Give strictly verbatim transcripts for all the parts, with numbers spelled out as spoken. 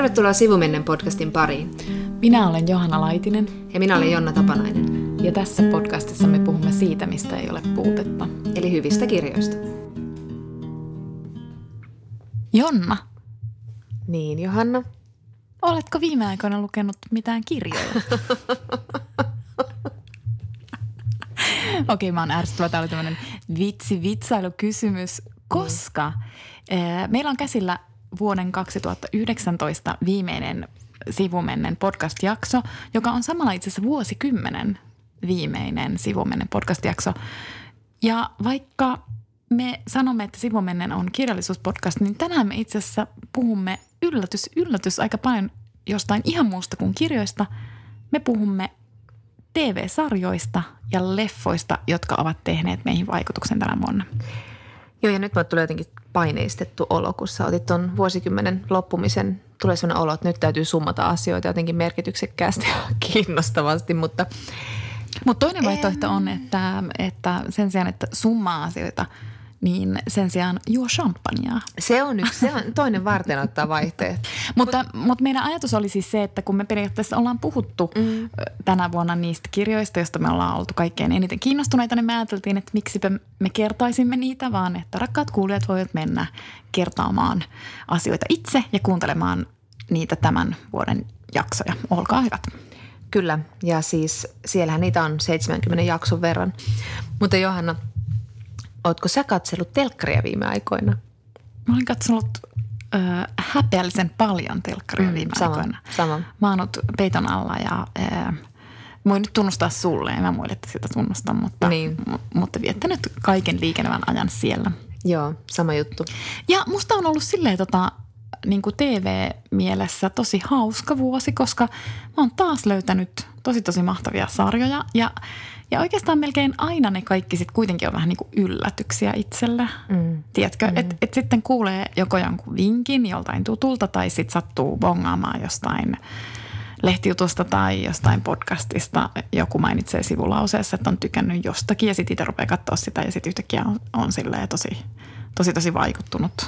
Tervetuloa Sivumennen podcastin pariin. Minä olen Johanna Laitinen. Ja minä olen Jonna Tapanainen. Ja tässä podcastissa me puhumme siitä, mistä ei ole puutetta. Eli hyvistä kirjoista. Jonna. Niin, Johanna. Oletko viime aikoina lukenut mitään kirjoja? Okei, mä oon ärsyttävä. Tää oli tämmönen vitsi-vitsailukysymys, koska mm. meillä on käsillä vuoden kaksituhattayhdeksäntoista viimeinen Sivumennen podcast-jakso, joka on samalla itse asiassa vuosikymmenen viimeinen Sivumennen podcast-jakso. Ja vaikka me sanomme, että Sivumennen on kirjallisuuspodcast, niin tänään me itse asiassa puhumme yllätys, yllätys aika paljon jostain ihan muusta kuin kirjoista. Me puhumme T V-sarjoista ja leffoista, jotka ovat tehneet meihin vaikutuksen tänä vuonna. Joo, ja nyt mulle tuli jotenkin paineistettu olo, kun sä otit ton vuosikymmenen loppumisen. Tulee sellainen olo, että nyt täytyy summata asioita jotenkin merkityksekkäästi ja kiinnostavasti, mutta... Mutta toinen vaihtoehto on, että, että sen sijaan, että summaa asioita, niin sen sijaan juo champagnea. Se on yksi, se on toinen varten ottaa vaihtoehto. mutta, mutta meidän ajatus oli siis se, että kun me periaatteessa ollaan puhuttu mm. tänä vuonna niistä kirjoista, joista me ollaan oltu kaikkein eniten kiinnostuneita, niin me ajateltiin, että miksipä me kertaisimme niitä, vaan että rakkaat kuulijat voivat mennä kertaamaan asioita itse ja kuuntelemaan niitä tämän vuoden jaksoja. Olkaa hyvät. Kyllä, ja siis siellähän niitä on seitsemänkymmenen jakson verran. Mutta Johanna, ootko sä katsellut telkkaria viime aikoina? Mä olen katsellut ö, häpeällisen paljon telkkaria mm, viime sama, aikoina. Sama. Mä oon ollut peiton alla ja ö, voin nyt tunnustaa sulle. En mä muille, että sitä tunnustan, mutta, niin. m- mutta viettänyt kaiken liikenevän ajan siellä. Joo, sama juttu. Ja musta on ollut silleen tota, niin kuin T V-mielessä tosi hauska vuosi, koska mä oon taas löytänyt tosi tosi mahtavia sarjoja ja Ja oikeastaan melkein aina ne kaikki sitten kuitenkin on vähän niin kuin yllätyksiä itselle. Mm. Tiedätkö, mm. että et sitten kuulee joko jonkun vinkin joltain tutulta tai sitten sattuu bongaamaan jostain lehtijutusta tai jostain podcastista. Joku mainitsee sivulauseessa, että on tykännyt jostakin ja sitten itse rupeaa katsoa sitä ja sitten yhtäkkiä on, on silleen tosi, tosi, tosi vaikuttunut.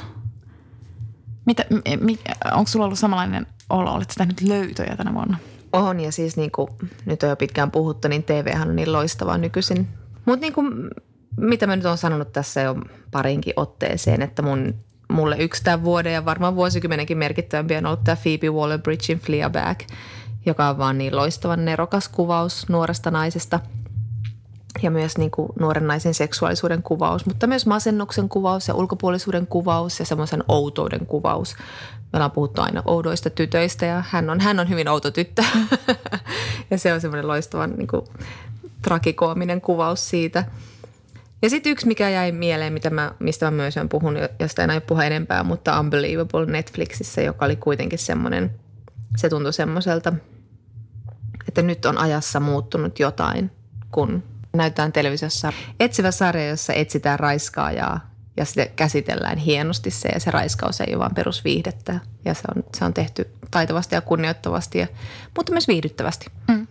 Mitä, mi, onko sulla ollut samanlainen olo? Oletko sä tehnyt löytöjä tänä vuonna? On, ja siis niin kuin nyt on jo pitkään puhuttu, niin T V:hän on niin loistavaa nykyisin. Mutta niin kuin, mitä mä nyt oon sanonut tässä jo parinkin otteeseen, että mun, mulle yksi tämän vuoden ja varmaan vuosikymmenenkin merkittävämpi on ollut tämä Phoebe Waller-Bridgein Fleabag, joka on vaan niin loistavan nerokas kuvaus nuoresta naisesta ja myös niin kuin nuoren naisen seksuaalisuuden kuvaus, mutta myös masennuksen kuvaus ja ulkopuolisuuden kuvaus ja semmoisen outouden kuvaus. Me ollaan puhuttu aina oudoista tytöistä ja hän on, hän on hyvin outo tyttö ja se on semmoinen loistavan niin kuin trakikoominen kuvaus siitä. Ja sitten yksi, mikä jäi mieleen, mitä mä, mistä mä myös olen puhunut, josta en aio puhua enempää, mutta Unbelievable Netflixissä, joka oli kuitenkin semmoinen, se tuntui semmoiselta, että nyt on ajassa muuttunut jotain, kun näytetään televisiossa etsivä sarja, jossa etsitään raiskaajaa. Ja sitä käsitellään hienosti se ja se raiskaus ei ole vaan perusviihdettä ja se on, se on tehty taitavasti ja kunnioittavasti, ja, mutta myös viihdyttävästi. Mm.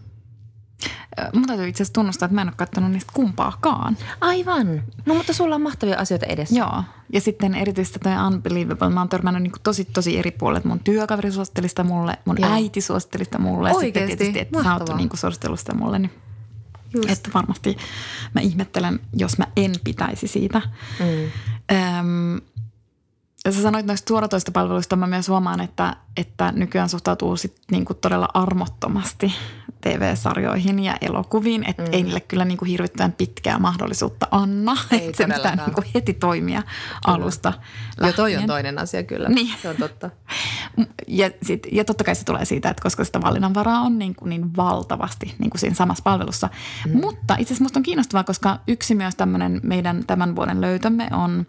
Mun täytyy itse asiassa tunnustaa, että mä en ole katsonut niistä kumpaakaan. Aivan. No mutta sulla on mahtavia asioita edessä. Joo. Ja sitten erityisesti toi Unbelievable. Mä oon törmännyt niin tosi tosi eri puolet. Mun työkaveri suositteli sitä mulle, mun Joo. äiti suositteli sitä mulle. Oikeesti? Ja sitten tietysti, että mahtavaa. Sä oot niin suositellut sitä mulle, niin Just. Että varmasti mä ihmettelen, jos mä en pitäisi siitä. Mm. Öm, ja sä sanoit noista suoratoistopalveluista, mä myös huomaan, että, että nykyään suhtautuu sit niinku todella armottomasti T V-sarjoihin ja elokuviin. Että mm. ei niille kyllä niinku hirvittävän pitkää mahdollisuutta anna. Että se pitää niinku heti toimia kyllä. alusta lähtien. Jo toi on toinen asia kyllä, niin. Se on totta. Ja, sit, ja totta kai se tulee siitä, että koska sitä valinnanvaraa on niin, kuin niin valtavasti niin kuin siinä samassa palvelussa. Mm. Mutta itse asiassa musta on kiinnostavaa, koska yksi myös tämmöinen meidän tämän vuoden löytömme on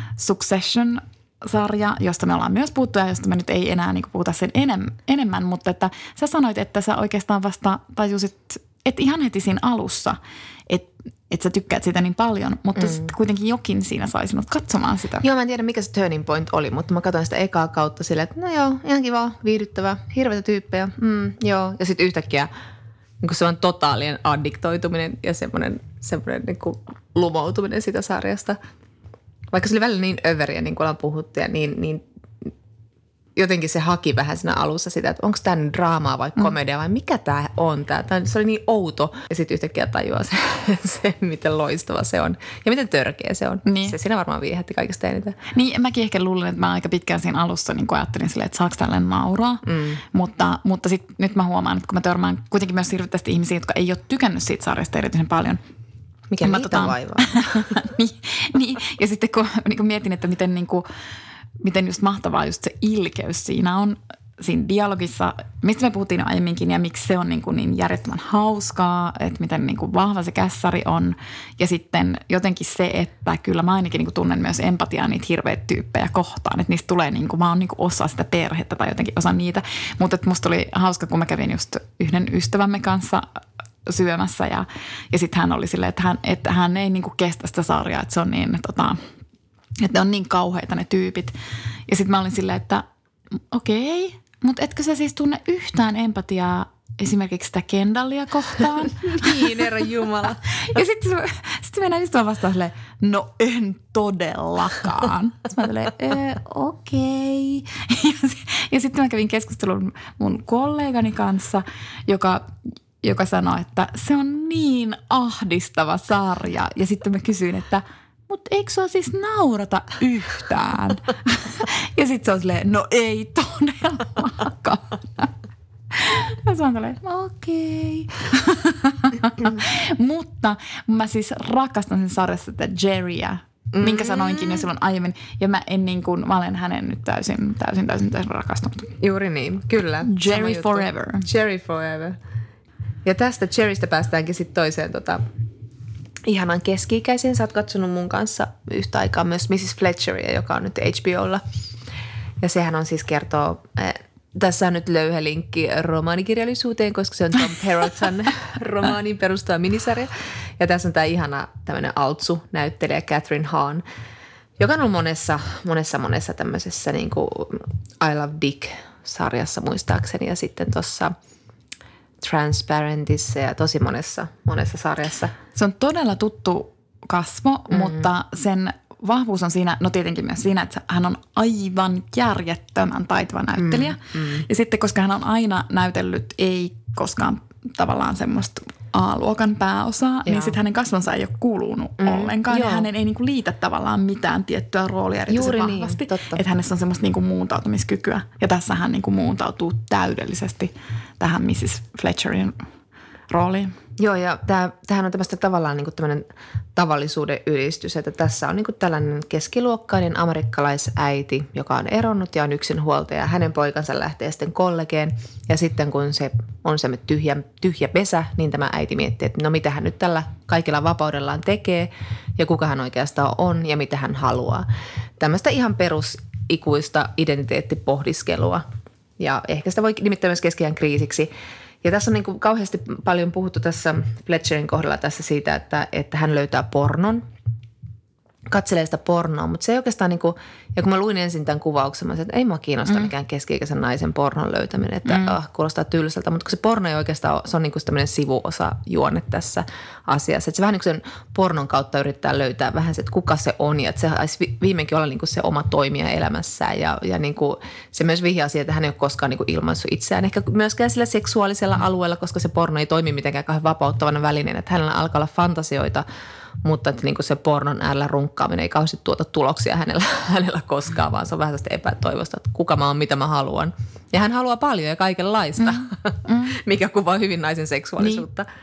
Succession-sarja, josta me ollaan myös puhuttu ja josta me nyt ei enää niin kuin puhuta sen enem, enemmän. Mutta että sä sanoit, että sä oikeastaan vasta tajusit, että ihan heti siinä alussa, että että sä tykkäät sitä niin paljon, mutta mm. sitten kuitenkin jokin siinä sai sinut katsomaan sitä. Joo, mä en tiedä mikä se turning point oli, mutta mä katsoin sitä ekaa kautta silleen, että no joo, ihan kiva, viihdyttävä, hirveitä tyyppejä, mm, joo. Ja sitten yhtäkkiä niin se on totaalinen addiktoituminen ja semmoinen, semmoinen niin kuin lumoutuminen sitä sarjasta. Vaikka se oli välillä niin överiä, niin kuin ollaan puhuttu ja niin, niin jotenkin se haki vähän siinä alussa sitä, että onko tämä draamaa vai komedia vai mikä tämä on. Tää. Tää, se oli niin outo ja sitten yhtäkkiä tajuaa se, se, miten loistava se on ja miten törkeä se on. Niin. Se siinä varmaan viehätti kaikista eniten. Niin, mäkin ehkä luulen, että mä aika pitkään siinä alussa niin ajattelin silleen, että saako tälleen nauraa. Mm. Mutta, mutta sit, nyt mä huomaan, että kun mä törmään kuitenkin myös hirveästi ihmisiä, jotka ei ole tykännyt siitä sarjasta erityisen paljon. Mikä niitä tota, vaivaa. niin, niin, ja sitten kun, niin kun mietin, että miten, niin kuin, miten just mahtavaa just se ilkeys siinä on siinä dialogissa, mistä me puhuttiin jo aiemminkin ja miksi se on niin, kuin niin järjettömän hauskaa, että miten niin kuin vahva se kässari on. Ja sitten jotenkin se, että kyllä mä ainakin niin kuin tunnen myös empatiaa niitä hirveitä tyyppejä kohtaan, että niistä tulee niin kuin, mä oon niin kuin osa sitä perhettä tai jotenkin osa niitä. Mutta musta oli hauska, kun mä kävin just yhden ystävämme kanssa syömässä ja, ja sitten hän oli silleen, että hän, että hän ei niinku kestä sitä sarjaa, että se on niin, tota, että ne on niin kauheita ne tyypit. Ja sitten mä olin silleen, että okei, mutta etkö sä siis tunne yhtään empatiaa esimerkiksi sitä Kendallia kohtaan? Niin, herra jumala. Ja sitten sit mennään istumaan vastaan silleen, no en todellakaan. Sitten mä silleen, okei. Ja, ja sitten mä kävin keskustelun mun kollegani kanssa, joka... joka sanoi, että se on niin ahdistava sarja. Ja sitten mä kysyin, että mutta eikö sua siis naurata yhtään? Ja sitten se on silleen, no ei todellakaan. Ja se on silleen, okei. Mutta mä siis rakastan sen sarjassa tätä Jerryä, minkä sanoinkin jo silloin aiemmin. Ja mä en niin kuin, mä olen hänen nyt täysin, täysin, täysin, täysin rakastunut. Juuri niin, kyllä. Jerry forever. Jerry forever. Ja tästä Jerrystä päästäänkin sitten toiseen tota, ihanan keski-ikäiseen. Sä oot katsonut mun kanssa yhtä aikaa myös missis Fletcheria, joka on nyt H B O:lla. Ja sehän on siis kertoo, äh, tässä on nyt löyhä linkki romaanikirjallisuuteen, koska se on Tom Perrottan romaanin perustuva minisarja. Ja tässä on tämä ihana tämmöinen altsu-näyttelijä Catherine Hahn, joka on ollut monessa, monessa, monessa tämmöisessä niin kuin I Love Dick-sarjassa muistaakseni ja sitten tuossa Transparentissa ja tosi monessa, monessa sarjassa. Se on todella tuttu kasvo, mm-hmm. mutta sen vahvuus on siinä, no tietenkin myös siinä, että hän on aivan järjettömän taitava näyttelijä. Mm-hmm. Ja sitten, koska hän on aina näytellyt, ei koskaan tavallaan semmoista A-luokan pääosaa, Joo. niin sitten hänen kasvonsa ei ole kuulunut mm, ollenkaan. Joo. Ja hänen ei niinku liitä tavallaan mitään tiettyä roolia erityisen Juuri vahvasti. Niin, että hänessä on semmoista niinku muuntautumiskykyä. Ja tässä hän niinku muuntautuu täydellisesti tähän missis Fletcherin rooliin. Joo, ja tämähän on tämmöistä tavallaan niinku tämmöinen tavallisuuden ylistys, että tässä on niinku tällainen keskiluokkainen amerikkalaisäiti, joka on eronnut ja on yksinhuoltaja. Hänen poikansa lähtee sitten kollegeen ja sitten kun se on se tyhjä, tyhjä pesä, niin tämä äiti miettii, että no mitä hän nyt tällä kaikilla vapaudellaan tekee ja kuka hän oikeastaan on ja mitä hän haluaa. Tämmöistä ihan perusikuista identiteettipohdiskelua ja ehkä sitä voi nimittäin myös keskiään kriisiksi. Ja tässä on niin kuin kauheasti paljon puhuttu tässä Fletcherin kohdalla tässä siitä, että, että hän löytää pornon, katselee sitä pornoa, mutta se ei oikeastaan niin kuin, ja kun mä luin ensin tämän kuvauksen, mä sanoin, että ei mua kiinnosta mm. mikään keski-ikäisen naisen pornon löytäminen, että mm. ah, kuulostaa tylsältä, mutta kun se porno ei oikeastaan, se on niin kuin tämmöinen sivuosa juonne tässä asiassa, että se vähän niin kuin sen pornon kautta yrittää löytää vähän se, että kuka se on ja että se saisi viimeinkin olla niin kuin se oma toimija elämässään ja, ja niin kuin se myös vihjaa siihen, että hän ei ole koskaan niin kuin ilmaissut itseään, ehkä myöskään sillä seksuaalisella alueella, koska se porno ei toimi mitenkään kauhean vapauttavana välineen, että hänellä alkaa olla fantasioita, mutta että niin kuin se pornon äärellä runkkaaminen ei kauheasti tuota tuloksia hänellä, hänellä koskaan, vaan se on vähän sellaista epätoivosta, että kuka mä oon, mitä mä haluan. Ja hän haluaa paljon ja kaikenlaista, mm, mm. mikä kuvaa hyvin naisen seksuaalisuutta. Niin.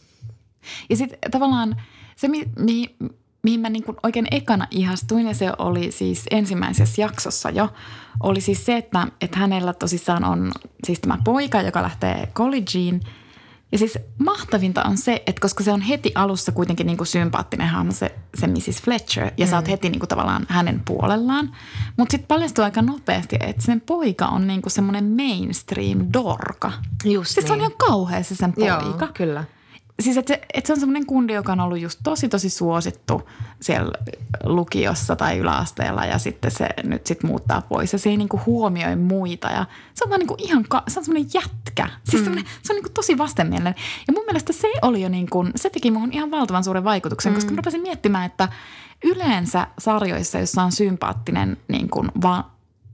Ja sitten tavallaan se, mi- mi- mihin mä niin kuin oikein ekana ihastuin, ja se oli siis ensimmäisessä jaksossa jo, oli siis se, että, että hänellä tosissaan on siis tämä poika, joka lähtee collegeen. Ja siis mahtavinta on se, että koska se on heti alussa kuitenkin niin kuin sympaattinen hahmo se, se missis Fletcher ja mm. sä oot heti niin kuin tavallaan hänen puolellaan. Mutta sitten paljastuu aika nopeasti, että sen poika on niin kuin semmoinen mainstream dorka. Just siis niin. Se on ihan kauhea se sen poika. Joo, kyllä. Siis että se, että se on semmoinen kundi, joka on ollut just tosi tosi suosittu siellä lukiossa tai yläasteella ja sitten se nyt sitten muuttaa pois ja se ei niinku huomioi muita ja se on vaan niinku ihan, ka- se on semmoinen jätkä. Siis mm. se on niinku tosi vastenmielinen ja mun mielestä se oli jo niinku, se teki muhun ihan valtavan suuren vaikutuksen, mm. koska mä rupesin miettimään, että yleensä sarjoissa, jossa on sympaattinen niin kuin va-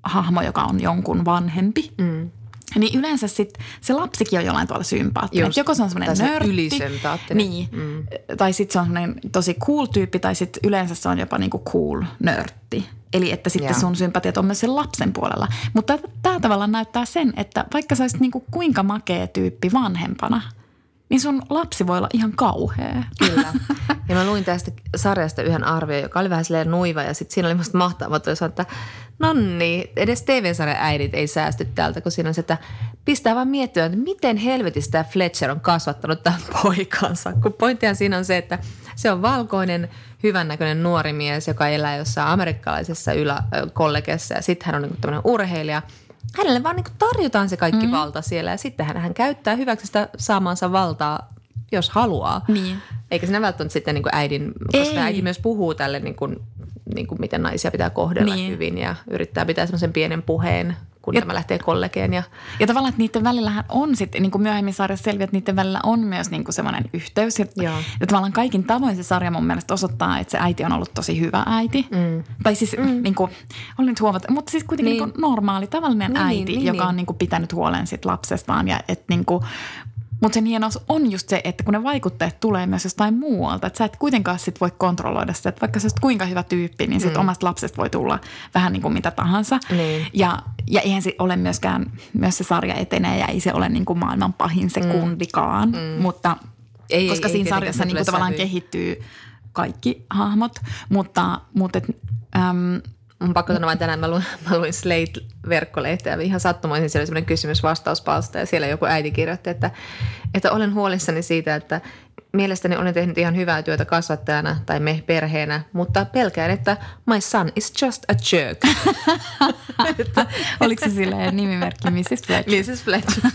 hahmo, joka on jonkun vanhempi. Mm. Niin yleensä sit se lapsikin on jollain tavalla sympaattinen. Just, joko se on semmoinen nörtti. Ylisympaattinen. Niin. Mm. Tai sitten se on semmoinen tosi cool tyyppi tai sitten yleensä se on jopa niinku cool nörtti. Eli että sitten sun sympatiat on myös sen lapsen puolella. Mutta tämä tavallaan näyttää sen, että vaikka sä olisit niinku kuinka makea tyyppi vanhempana, niin sun lapsi voi olla ihan kauhea. Kyllä. Ja mä luin tästä sarjasta yhden arvion, joka oli vähän silleen nuiva ja sitten siinä oli musta mahtavaa, että nonni, edes T V-sarjan äidit ei säästy täältä, kun siinä on se, että pistää vaan miettiä, että miten helvetistä tämä Fletcher on kasvattanut tämän poikansa. Kun pointtihan siinä on se, että se on valkoinen, hyvännäköinen nuori mies, joka elää jossain amerikkalaisessa yläkollegessa ja sitten hän on niin tämmöinen urheilija. Hänelle vaan niin tarjotaan se kaikki mm. valta siellä ja sitten hän, hän käyttää hyväksi sitä saamaansa valtaa, jos haluaa. Niin. Eikä siinä välttämättä sitten niin kuin äidin, koska Ei. äiti myös puhuu tälle, niin kuin, niin kuin miten naisia pitää kohdella niin. hyvin ja yrittää pitää semmoisen pienen puheen, kun ja, tämä lähtee kollegeen. Ja, ja tavallaan, että niiden välillähän on sitten, niin kuin myöhemmin sarjassa selviää, että niiden välillä on myös niin kuin semmoinen yhteys. Ja, ja tavallaan kaikin tavoin se sarja mun mielestä osoittaa, että se äiti on ollut tosi hyvä äiti. Mm. Tai siis mm. niin kuin, olen nyt huomata, mutta siis kuitenkin niin. niin kuin normaali, tavallinen niin, äiti, niin, joka niin. on niin kuin pitänyt huolen sit lapsestaan ja että niin kuin mutta sen hienous on just se, että kun ne vaikutteet tulee myös jostain muualta, että sä et kuitenkaan sit voi kontrolloida sitä, että vaikka sä oot kuinka hyvä tyyppi, niin sit mm. omasta lapsesta voi tulla vähän niin kuin mitä tahansa. Niin. Ja, ja eihän se ole myöskään, myös se sarja etenee ja ei se ole niin kuin maailman pahin se mm. kundikaan, mm. mutta ei, koska ei, siinä ei, sarjassa niin kuin tavallaan kehittyy kaikki hahmot, mutta, mutta et, äm, mun pakko sanoa vain tänään, mä luin, mä luin Slate-verkkolehteä ja ihan sattumoisin siellä oli sellainen kysymys-vastauspalsta ja siellä joku äiti kirjoitti, että, että olen huolissani siitä, että mielestäni olen tehnyt ihan hyvää työtä kasvattajana tai me perheenä, mutta pelkään, että my son is just a jerk. Oliko se silleen nimimerkki missis Fletcher? missis Fletcher.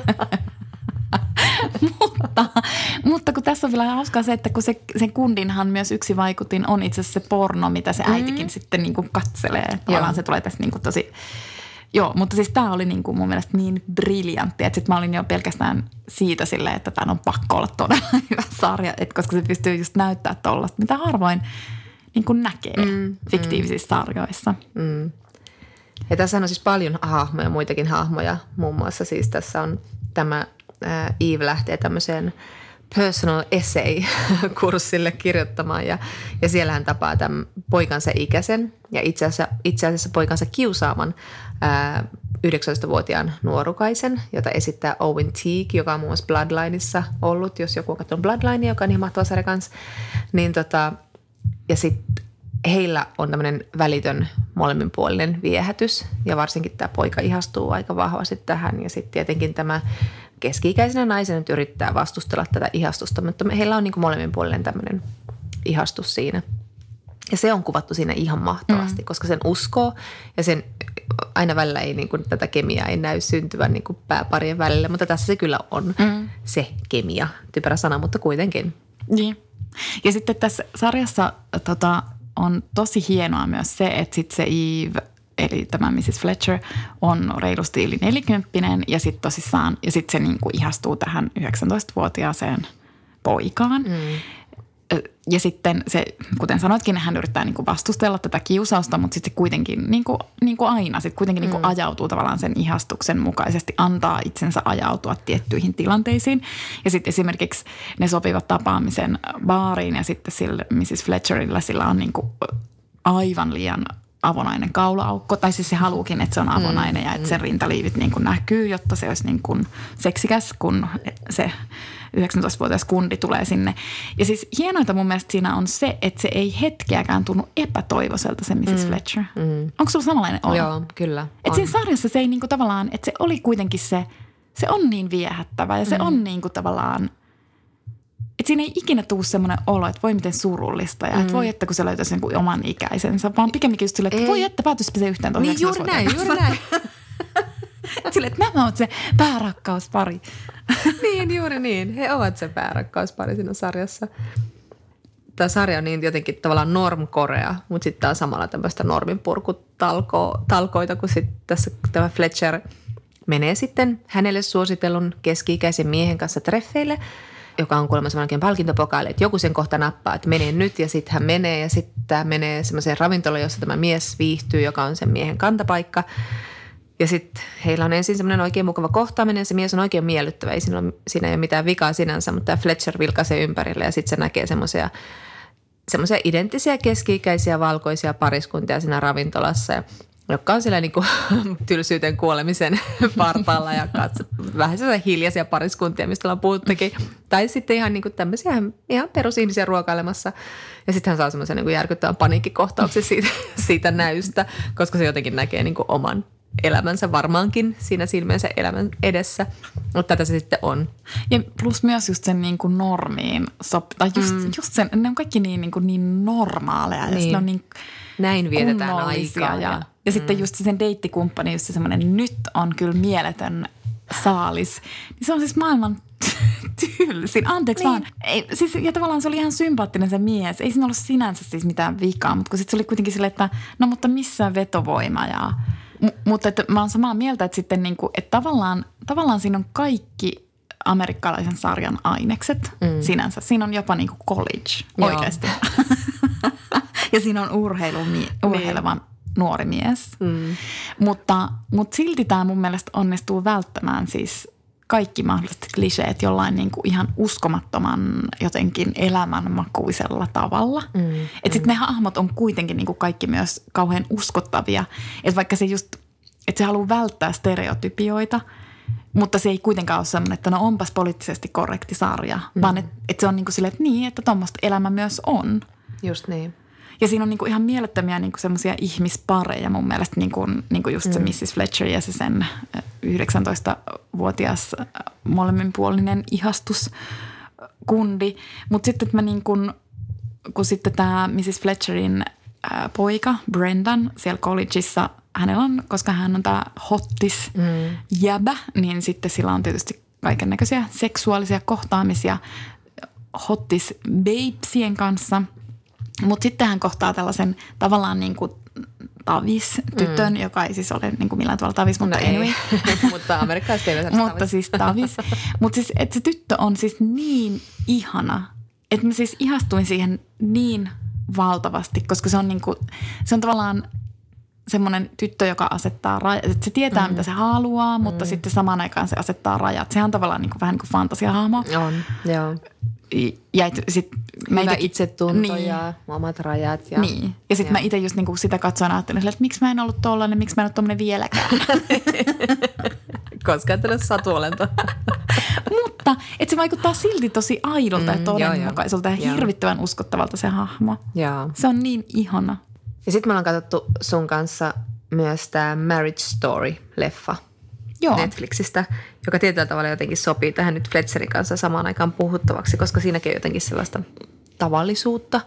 mutta, mutta kun tässä on vielä hauskaa se, että kun se, sen kundinhan myös yksi vaikutin on itse asiassa se porno, mitä se äitikin mm. sitten niin kuin katselee. Tavallaan se tulee tässä niin kuin tosi, joo, mutta siis tämä oli niin kuin mun mielestä niin briljantti, että sitten mä olin jo pelkästään siitä silleen, että tämä on pakko olla todella hyvä sarja, että koska se pystyy just näyttämään tollaista, mitä harvoin niin kuin näkee mm, fiktiivisissä mm. sarjoissa. Mm. Ja tässä on siis paljon hahmoja, muitakin hahmoja, muun muassa siis tässä on tämä Eve lähtee tämmöiseen personal essay-kurssille kirjoittamaan ja, ja siellä hän tapaa tämän poikansa ikäisen ja itse asiassa, itse asiassa poikansa kiusaaman ää, yhdeksäntoistavuotiaan nuorukaisen, jota esittää Owen Teague, joka on muun muassa Bloodlineissa ollut, jos joku on katsonut Bloodlinea, joka on ihan mahtava sarja kanssa. Niin tota, ja sitten heillä on tämmöinen välitön molemminpuolinen viehätys ja varsinkin tämä poika ihastuu aika vahvasti tähän ja sitten tietenkin tämä keski-ikäisenä naisena nyt yrittää vastustella tätä ihastusta, mutta heillä on niin kuin molemminpuolinen tämmöinen ihastus siinä. Ja se on kuvattu siinä ihan mahtavasti, mm. koska sen uskoo ja sen aina välillä ei niin kuin, tätä kemiaa ei näy syntyvän niin kuin pääparien välillä, mutta tässä se kyllä on mm. se kemia, typerä sana, mutta kuitenkin. Niin. Ja sitten tässä sarjassa tota, on tosi hienoa myös se, että sitten se Eve, eli tämä missis Fletcher, on reilusti yli nelikymppinen ja sitten tosissaan, ja sitten se niinku ihastuu tähän yhdeksäntoistavuotiaaseen poikaan. Mm. Ja sitten se, kuten sanoitkin, hän yrittää niinku vastustella tätä kiusausta, mutta sitten se kuitenkin niinku, niinku aina, sitten kuitenkin niinku mm. ajautuu tavallaan sen ihastuksen mukaisesti, antaa itsensä ajautua tiettyihin tilanteisiin. Ja sitten esimerkiksi ne sopivat tapaamisen baariin ja sitten sillä missis Fletcherillä sillä on niinku aivan liian avonainen kaula-aukko. Tai siis se haluukin, että se on avonainen mm. ja että sen rintaliivit niin kuin näkyy, jotta se olisi niin kuin seksikäs, kun se yhdeksäntoistavuotias kundi tulee sinne. Ja siis hienointa mun mielestä siinä on se, että se ei hetkeäkään tunnu epätoivoiselta se missis Mm. Fletcher. Mm. Onko sulla samanlainen olo? Joo, kyllä. Että siinä sarjassa se ei niin kuin tavallaan, että se oli kuitenkin se, se on niin viehättävä ja se mm. on niin kuin tavallaan, että siinä ei ikinä tule semmoinen olo, että voi miten surullista ja mm. että voi että kun se löytäisi jonkun oman ikäisensä, vaan pikemminkin just silleen, että ei. Voi että päätyisipä se yhteen tuohon niin juuri näin, juuri näin. Silleen, että nämä ovat se päärakkauspari. Niin, juuri niin. He ovat se päärakkauspari siinä sarjassa. Tämä sarja on niin jotenkin tavallaan normkorea, mutta sitten tämä on samalla tämmöistä norminpurkutalkoita, kun sitten tässä tämä Fletcher menee sitten hänelle suositellun keski-ikäisen miehen kanssa treffeille. joka on kuulemma semmoinen palkintopokaali, että joku sen kohta nappaa, että menee nyt ja sitten hän menee ja sitten tämä menee semmoiseen ravintolaan, jossa tämä mies viihtyy, joka on sen miehen kantapaikka. Ja sitten heillä on ensin semmoinen oikein mukava kohtaaminen ja se mies on oikein miellyttävä. Ei siinä, ole, siinä ei ole mitään vikaa sinänsä, mutta tämä Fletcher vilkaisee ympärille ja sitten se näkee semmoisia semmoisia identtisiä keski-ikäisiä valkoisia pariskuntia siinä ravintolassa, ja, jotka on siellä niin kuin tylsyyten kuolemisen partaalla ja katso, vähän sellaisia hiljaisia pariskuntia, mistä ollaan puhuttukin. Tai sitten ihan niin kuin tämmöisiä ihan perusihmisiä ruokailemassa. Ja sitten hän saa semmoisen niin kuin järkyttävän paniikkikohtauksen siitä, siitä näystä, koska se jotenkin näkee niin kuin oman elämänsä varmaankin siinä silmeensä elämän edessä, mutta tätä se sitten on. Ja plus myös just sen niin kuin normiin, sop- tai just, mm. just sen, ne on kaikki niin, niin, kuin niin normaaleja ja niin. Ne on niin näin vietetään aikaa. Ja, ja, ja mm. sitten just sen deittikumppani, just se semmoinen nyt on kyllä mieletön saalis, niin se on siis maailman tylsin. Anteeksi niin. vaan. Ei, siis, ja tavallaan se oli ihan sympaattinen se mies. Ei siinä ollut sinänsä siis mitään vikaa, mutta kun sitten se oli kuitenkin silleen, että no mutta missä vetovoima ja M- mutta että mä oon samaa mieltä, että sitten niinku, että tavallaan, tavallaan siinä on kaikki amerikkalaisen sarjan ainekset mm. sinänsä. Siinä on jopa niinku college oikeasti. Ja siinä on urheilumi- urheileva niin. nuori mies. Mm. Mutta, mutta silti tämä mun mielestä onnistuu välttämään siis kaikki mahdolliset kliseet jollain niinku ihan uskomattoman jotenkin elämänmakuisella tavalla. Mm, että sitten mm. ne hahmot on kuitenkin niinku kaikki myös kauhean uskottavia. Että vaikka se just, että se haluaa välttää stereotypioita, mutta se ei kuitenkaan ole sellainen, että no onpas poliittisesti korrekti sarja. Mm. Vaan että et se on niinku silleen, että niin, että tuommoista elämä myös on. Just niin. Ja siinä on niinku ihan mielettömiä niinku semmoisia ihmispareja mun mielestä, niinku, niinku just se mm. missis Fletcher ja se sen yhdeksäntoistavuotias molemminpuolinen ihastuskundi. Mutta sitten mä niinku, kun sitten tämä missis Fletcherin ää, poika Brendan siellä collegeissa, hänellä on, koska hän on tämä hottis mm. jäbä, niin sitten sillä on tietysti kaiken näköisiä seksuaalisia kohtaamisia hottis babesien kanssa. Mutta sitten hän kohtaa tällaisen tavallaan niin kuin tavis-tytön, mm. joka ei siis ole niin kuin millään tavalla tavis, mutta no anyway. Mutta amerikkalaiset eivät tavis. Mutta siis tavis. Mutta siis, että se tyttö on siis niin ihana, että mä siis ihastuin siihen niin valtavasti, koska se on niin kuin, se on tavallaan semmoinen tyttö, joka asettaa rajat. Että se tietää, mm. mitä se haluaa, mutta mm. sitten samaan aikaan se asettaa rajat. Sehän on tavallaan niin kuin, vähän niin kuin fantasiahahmo. On, joo. Ja sit hyvä ite, itsetunto niin, ja omat rajat. Ja, niin. Ja sitten mä itse just niinku sitä katsoin ja ajattelin, että miksi mä en ollut tollainen, miksi mä en ole tommoinen vieläkään. Koska et ole satuolento. Mutta että se vaikuttaa silti tosi aidolta mm, ja todenmukaiselta ja hirvittävän uskottavalta se hahmo. Joo. Se on niin ihana. Ja sitten me ollaan katsottu sun kanssa myös tämä Marriage Story-leffa. Joo. Netflixistä, joka tietyllä tavalla jotenkin sopii tähän nyt Fletcherin kanssa samaan aikaan puhuttavaksi, koska siinäkin on jotenkin sellaista tavallisuutta.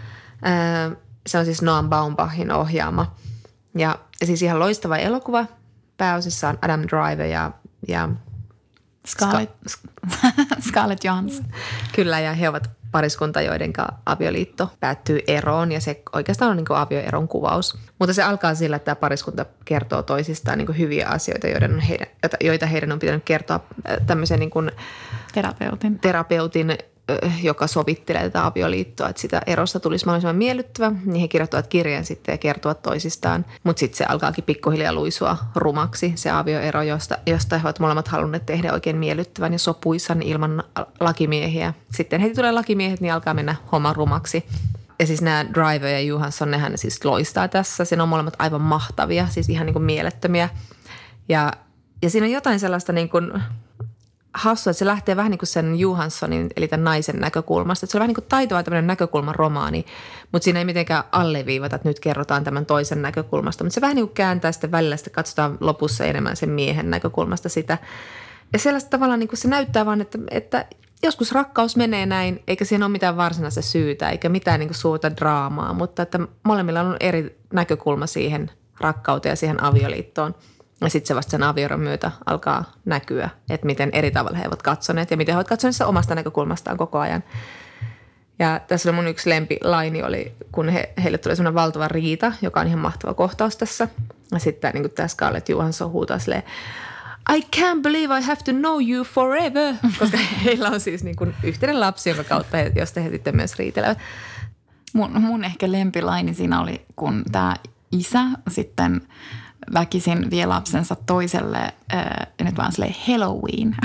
Se on siis Noam Baumbachin ohjaama. Ja, ja siis ihan loistava elokuva. Pääosissa on Adam Driver ja, ja Scarlett, Scarlett Johansson. Kyllä, ja he ovat pariskunta, joiden avioliitto päättyy eroon ja se oikeastaan on niin kuin avioeron kuvaus. Mutta se alkaa sillä, että tämä pariskunta kertoo toisistaan niin kuin hyviä asioita, joiden on heidän, joita heidän on pitänyt kertoa tämmöisen niin kuin terapeutin. terapeutin, joka sovittelee tätä avioliittoa, että sitä erosta tulisi mahdollisimman miellyttävä. Niin he kirjoittavat kirjeen sitten ja kertovat toisistaan. Mutta sitten se alkaakin pikkuhiljaa luisua rumaksi, se avioero, josta, josta he ovat molemmat halunneet tehdä oikein miellyttävän ja sopuisan ilman lakimiehiä. Sitten heti tulee lakimiehet, niin alkaa mennä homma rumaksi. Ja siis nämä Driver ja Johansson, nehän siis loistaa tässä. Siinä on molemmat aivan mahtavia, siis ihan niin kuin mielettömiä. Ja, ja siinä on jotain sellaista niin kuin hassua, että se lähtee vähän niin kuin sen Johanssonin, eli tämän naisen näkökulmasta. Että se on vähän niin kuin taitava tämmöinen näkökulman romaani, mutta siinä ei mitenkään alleviivata, että nyt kerrotaan tämän toisen näkökulmasta. Mutta se vähän niin kuin kääntää sitten välillä, sitten katsotaan lopussa enemmän sen miehen näkökulmasta sitä. Ja sellaista tavallaan niin kuin se näyttää vaan, että, että joskus rakkaus menee näin, eikä siinä ole mitään varsinaista syytä, eikä mitään niin kuin suurta draamaa, mutta että molemmilla on eri näkökulma siihen rakkauteen ja siihen avioliittoon. Ja sitten se vasta sen avioeron myötä alkaa näkyä, että miten eri tavalla he ovat katsoneet ja miten he ovat katsoneet sitä omasta näkökulmastaan koko ajan. Ja tässä oli mun yksi lempilaini oli, kun he, heille tuli semmoinen valtava riita, joka on ihan mahtava kohtaus tässä. Ja sitten niin tämä Scarlett Johansson huutaa silleen, I can't believe I have to know you forever, koska heillä on siis niin kuin yhteinen lapsi, jonka kautta he, josta he sitten myös riitelevät. Mun, mun ehkä lempilaini siinä oli, kun tämä isä sitten väkisin vie lapsensa toiselle, ää, nyt vaan silleen Halloween.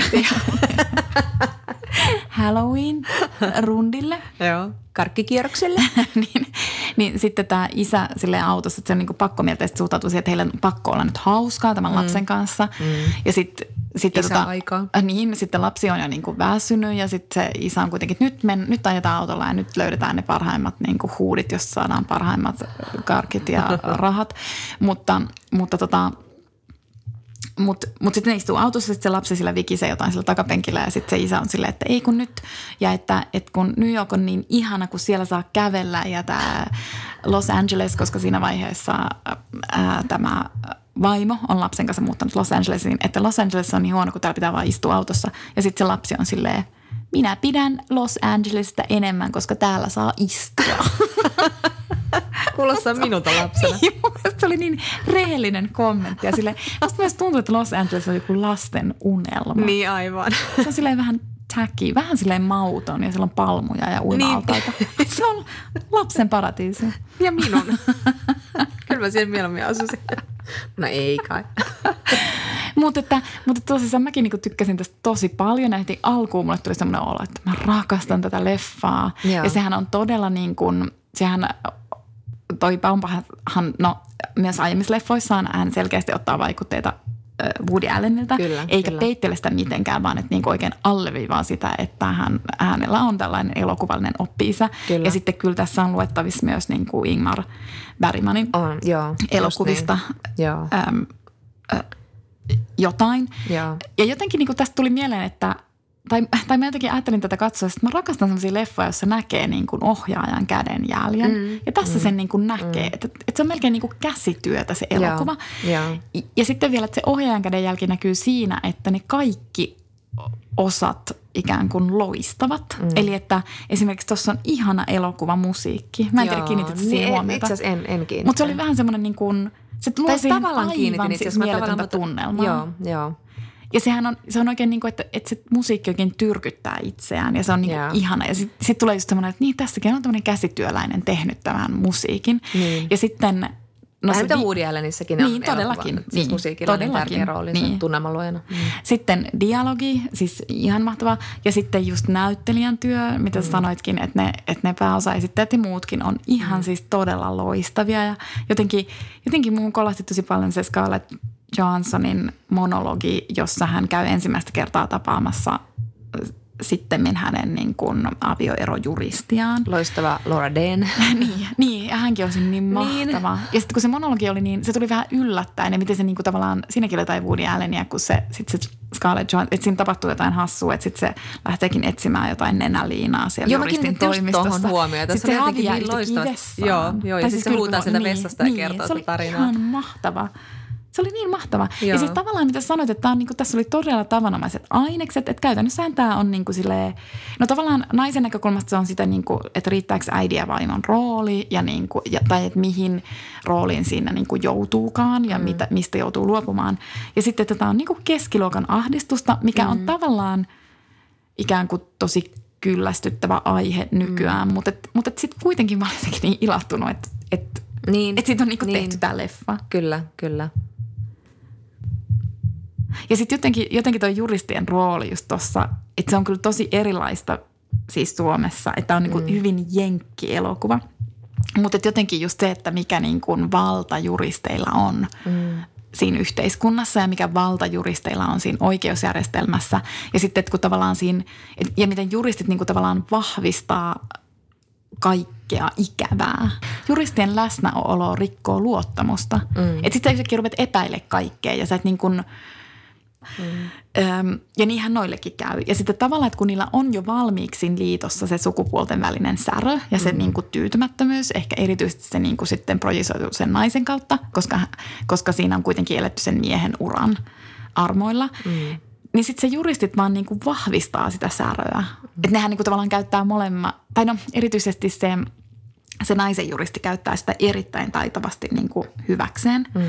Halloween-rundille. Joo, karkkikierrokselle. niin, niin sitten tämä isä silleen autossa, että se on niinku pakkomielteisesti suhtautuu siihen, että heillä on pakko olla nyt hauskaa tämän mm. lapsen kanssa. Mm. Ja sitten sitten isä tota, aikaa. Niin, sitten lapsi on jo niinku väsynyt ja sitten se isä on kuitenkin, että nyt, men, nyt ajetaan autolla ja nyt löydetään ne parhaimmat niinku huudit, jos saadaan parhaimmat karkit ja rahat. Mutta, mutta tota... Mutta mut sitten ne istuu autossa, sitten se lapsi sillä vikisee jotain sillä takapenkillä ja sitten se isä on silleen, että ei kun nyt. Ja että, että kun New York on niin ihana, kun siellä saa kävellä ja tämä Los Angeles, koska siinä vaiheessa ää, tämä vaimo on lapsen kanssa muuttanut Los Angelesiin, että Los Angeles on niin huono, kun täällä pitää vaan istua autossa. Ja sitten se lapsi on silleen, minä pidän Los Angelesista enemmän, koska täällä saa istua. Kuulostaa minulta lapsena. Niin, mun mielestä se oli niin rehellinen kommentti. Ja silleen, musta myös tuntuu, että Los Angeles on joku lasten unelma. Niin aivan. Se on silleen vähän tacky, vähän silleen mauton ja siellä on palmuja ja uima-altaita. Niin. Se on lapsen paratiisi. Ja minun. Kyllä mä siihen mieluummin asuisin. No ei kai. Mutta että, mutta tosissaan mäkin niinku tykkäsin tästä tosi paljon. Ja heti alkuun mulle tuli semmoinen olo, että mä rakastan tätä leffaa. Joo. Ja sehän on todella niin kuin, sehän toi Baumbachhan, no myös aiemmissa leffoissaan hän selkeästi ottaa vaikutteita Woody Allenilta, kyllä, eikä kyllä. peittele sitä mitenkään, vaan että niinku oikein alleviivaa sitä, että hän, hänellä on tällainen elokuvallinen oppi-isä. Kyllä. Ja sitten kyllä tässä on luettavissa myös niinku Ingmar Bergmanin on, joo, elokuvista niin. joo. Äm, ä, jotain. Joo. Ja jotenkin niinku tästä tuli mieleen, että Tai, tai mä jotenkin ajattelin tätä katsoa, että mä rakastan sellaisia leffoja, joissa näkee niin kuin ohjaajan kädenjäljen. Mm, ja tässä mm, sen niin kuin näkee, mm. että, että se on melkein niin kuin käsityötä se elokuva. Ja, ja. ja sitten vielä, että se ohjaajan kädenjälki näkyy siinä, että ne kaikki osat ikään kuin loistavat. Mm. Eli että esimerkiksi tuossa on ihana elokuva musiikki. Mä en tiedä, kiinnitit siihen niin, huomiota. Itse asiassa en, en kiinnitin. Mutta se oli vähän semmoinen niin kuin, se luo siihen aivan siis mieletöntä tunnelmaa. Joo, joo. Ja sehän on, se on oikein niin kuin, että, että se musiikki oikein tyrkyttää itseään ja se on niin kuin ihana. Ja sitten sit tulee just semmoinen, että niin tässäkin on tämmöinen käsityöläinen tehnyt tämän musiikin. Niin. Ja sitten... No vähän mitä Woody Allenissäkin niin, on todellakin. Elokuva, siis niin, musiikilla on tärkeä rooli niin. tunnelmaluojana. Mm. Sitten dialogi, siis ihan mahtavaa. Ja sitten just näyttelijän työ, mitä mm. sanoitkin, että ne, että ne pääosaesittäjät ja muutkin on ihan mm. siis todella loistavia. Ja jotenkin, jotenkin muuhun kolahti tosi paljon se Scarlett Johanssonin monologi, jossa hän käy ensimmäistä kertaa tapaamassa sittemmin hänen niin kuin avioerojuristiaan. Loistava Laura Dern. niin, niin, ja hänkin on niin mahtava. Niin. Ja sitten kun se monologi oli niin, se tuli vähän yllättäen. Ja miten se niin kuin tavallaan, siinäkin oli jotain Woody Allenia, kun se, sit se Scarlett Johansson, että siinä tapahtuu jotain hassua, että sitten se lähteekin etsimään jotain nenäliinaa siellä joo, juristin toimistossa. Joo, mä kiinnitin huomioon. Tässä sitten on se häviää loistavasti. Joo, joo, ja siis se huutaa sieltä niin, vessasta ja kertoo sitä tarinaa. Se oli ihan mahtava. Se oli niin mahtava. Joo. Ja siis tavallaan mitä sanoit, että on, niin kuin, tässä oli todella tavanomaiset ainekset, että käytännössähän tämä on niin kuin silleen, no tavallaan naisen näkökulmasta se on sitä, niin kuin, että riittääkö äidin ja vaimon rooli ja niin kuin, ja, tai että mihin rooliin siinä niin kuin joutuukaan ja mm. mitä, mistä joutuu luopumaan. Ja sitten että tämä on niin kuin keskiluokan ahdistusta, mikä mm. on tavallaan ikään kuin tosi kyllästyttävä aihe nykyään, mm. mutta, mutta sitten kuitenkin mä olen niin ilahtunut, että, että, niin. että siitä on niin kuin niin. tehty tämä leffa. Kyllä, kyllä. Ja sitten jotenkin, jotenkin tuo juristien rooli just tuossa, että se on kyllä tosi erilaista siis Suomessa, että on niin kuin mm. hyvin jenkkielokuva. Mutta jotenkin just se, että mikä niin kuin valta juristeilla on mm. siinä yhteiskunnassa ja mikä valta juristeilla on siinä oikeusjärjestelmässä. Ja sitten, että kun tavallaan siinä, ja miten juristit niin kuin tavallaan vahvistaa kaikkea ikävää. Juristien läsnäolo rikkoo luottamusta. Mm. Että sitten sä ruvet epäile kaikkea ja sä et niin kuin... Mm. Öm, ja niinhän noillekin käy. Ja sitten tavallaan, että kun niillä on jo valmiiksi liitossa se sukupuolten välinen särö ja se mm. niin kuin tyytymättömyys, ehkä erityisesti se niin kuin sitten projisoitu sen naisen kautta, koska, koska siinä on kuitenkin eletty sen miehen uran armoilla, mm. niin sitten se juristit vaan niin kuin vahvistaa sitä säröä. Mm. Että nehän niin kuin tavallaan käyttää molemmat, tai no erityisesti se, se naisen juristi käyttää sitä erittäin taitavasti niin kuin hyväkseen. Mm.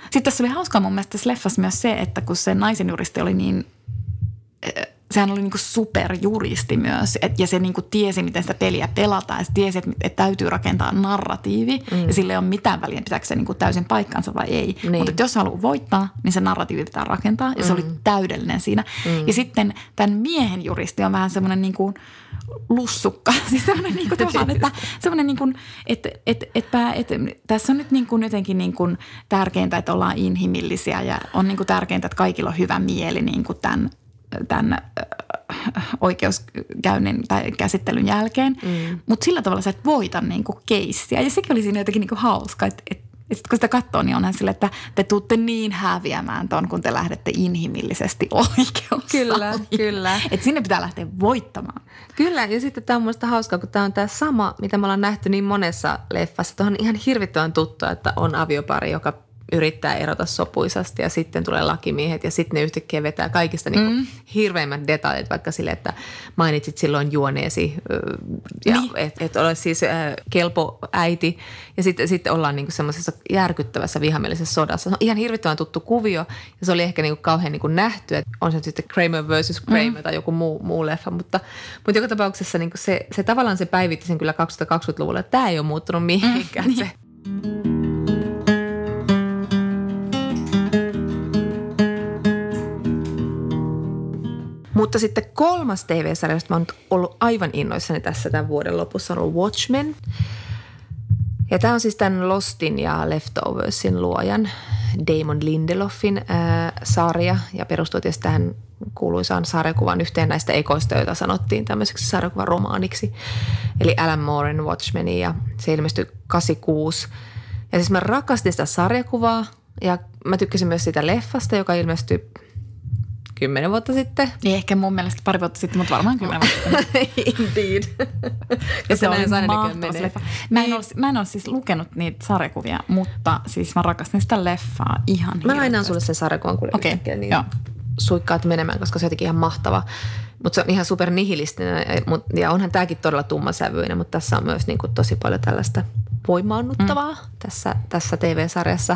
Sitten tässä oli hauskaa mun mielestä tässä leffassa myös se, että kun se naisen juristi oli niin, sehän oli niin kuin superjuristi myös et, ja se niin kuin tiesi, miten sitä peliä pelataan ja se tiesi, että, että täytyy rakentaa narratiivi mm. ja sillä ei ole mitään väliä, pitääkö se niin kuin täysin paikkansa vai ei. Niin. Mutta jos haluaa voittaa, niin se narratiivi pitää rakentaa ja mm. se oli täydellinen siinä. Mm. Ja sitten tämän miehen juristi on vähän semmoinen niin kuin lussukka, siis semmoinen niin kuin tavallaan, että semmoinen niin kuin, että, että, että, että tässä on nyt niin kuin jotenkin niin kuin tärkeintä, että ollaan inhimillisiä ja on niin kuin tärkeintä, että kaikilla on hyvä mieli niin kuin tämän tämän oikeuskäynnin tai käsittelyn jälkeen. Mm. Mutta sillä tavalla sä et voita niinku keissiä. Ja sekin oli siinä jotenkin niinku hauska, että et, et kun sitä katsoo, niin onhan sille, että te tuutte niin häviämään ton, kun te lähdette inhimillisesti oikeussaan. Kyllä, kyllä. Että sinne pitää lähteä voittamaan. Kyllä, ja sitten tämä on mielestäni hauskaa, kun tämä on tämä sama, mitä me ollaan nähty niin monessa leffassa. Tuohon ihan hirvittävän tuttua, että on aviopari, joka yrittää erota sopuisasti ja sitten tulee lakimiehet ja sitten ne yhtäkkiä vetää kaikista niin mm. hirveimmät detaljit, vaikka sille, että mainitsit silloin juoneesi ja niin. että et ole siis äh, kelpo äiti ja sitten, sitten ollaan niin semmoisessa järkyttävässä vihamielisessä sodassa. Se on ihan hirvittävän tuttu kuvio ja se oli ehkä niin kuin kauhean niin kuin nähty, että on se sitten Kramer versus Kramer mm. tai joku muu, muu leffa, mutta, mutta joka tapauksessa niin kuin se, se tavallaan se päivitti sen kyllä kaksituhattakaksikymmentäluvulla, että tämä ei ole muuttunut mihinkään mm. se. Mutta sitten kolmas T V-sarja, josta mä oon ollut aivan innoissani tässä tämän vuoden lopussa, on ollut Watchmen. Ja tämä on siis tämän Lostin ja Leftoversin luojan Damon Lindelofin ää, sarja. Ja perustuu tietysti tähän kuuluisaan sarjakuvan yhteen näistä ekoista, joita sanottiin tämmöiseksi sarjakuvan romaaniksi. Eli Alan Mooren Watchmeni ja se ilmestyi kahdeksankymmentäkuusi. Ja siis mä rakastin sitä sarjakuvaa ja mä tykkäsin myös siitä leffasta, joka ilmestyi Kymmenen vuotta sitten. Niin ehkä mun mielestä pari vuotta sitten, mutta varmaan kymmenen vuotta sitten. Indeed. Ja se oli mahtava leffa. Mä en, ole, mä en ole siis lukenut niitä sarjakuvia, mutta siis mä rakastin sitä leffaa ihan hirveästi. Mä lainaan sulle sen sarjakuvan, kuule okay. yhtäkkiä niin suikkaat menemään, koska se on jotenkin ihan mahtava. Mutta se on ihan super nihilistinen ja onhan tämäkin todella tummasävyinen, mutta tässä on myös niin kuin tosi paljon tällaista voimaannuttavaa mm. tässä, tässä T V-sarjassa.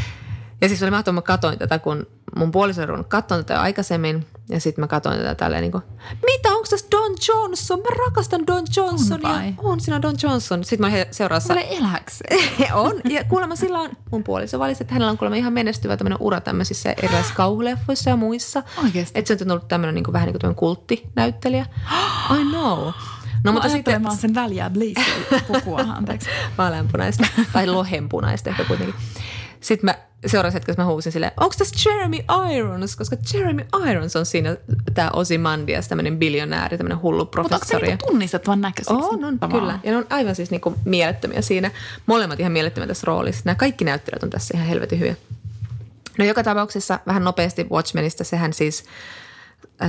Ja siis oli mahtavaa, mä katsoin tätä, kun mun puoliso oli ruvennut katsomaan tätä jo aikaisemmin. Ja sitten mä katsoin tätä tälleen niin kuin, mitä, onko tässä Don Johnson? Mä rakastan Don Johnsonia. On, on siinä Don Johnson. Sitten mä seuraassa. Kuule eläkseen. On. Ja kuulemma sillä on, mun puoliso valisi, että hänellä on kuulemma ihan menestyvä tämmöinen ura tämmöisissä erilaisissa kauhuleffoissa ja muissa. Oikeasti. Että se on ollut tämmöinen niin kuin, vähän niin kuin tämmöinen kulttinäyttelijä. I know. No, mutta sitten mä oon sen väliä Blaze-pukua, anteeksi. Vaaleanpunaista tai lohenpunaista ehkä kuitenkin. Sitten mä seuraavassa hetkessä mä huusin silleen, onko tässä Jeremy Irons? Koska Jeremy Irons on siinä tämä Ozymandias, tämmöinen biljonääri, tämmöinen hullu professori. Mutta onko se tunnistettavan näköisiä? On, on, kyllä. Ja ne on aivan siis niinku mielettömiä siinä. Molemmat ihan mielettömiä tässä roolissa. Nämä kaikki näyttelijät on tässä ihan helvetin hyviä. No joka tapauksessa vähän nopeasti Watchmenista, sehän siis, äh,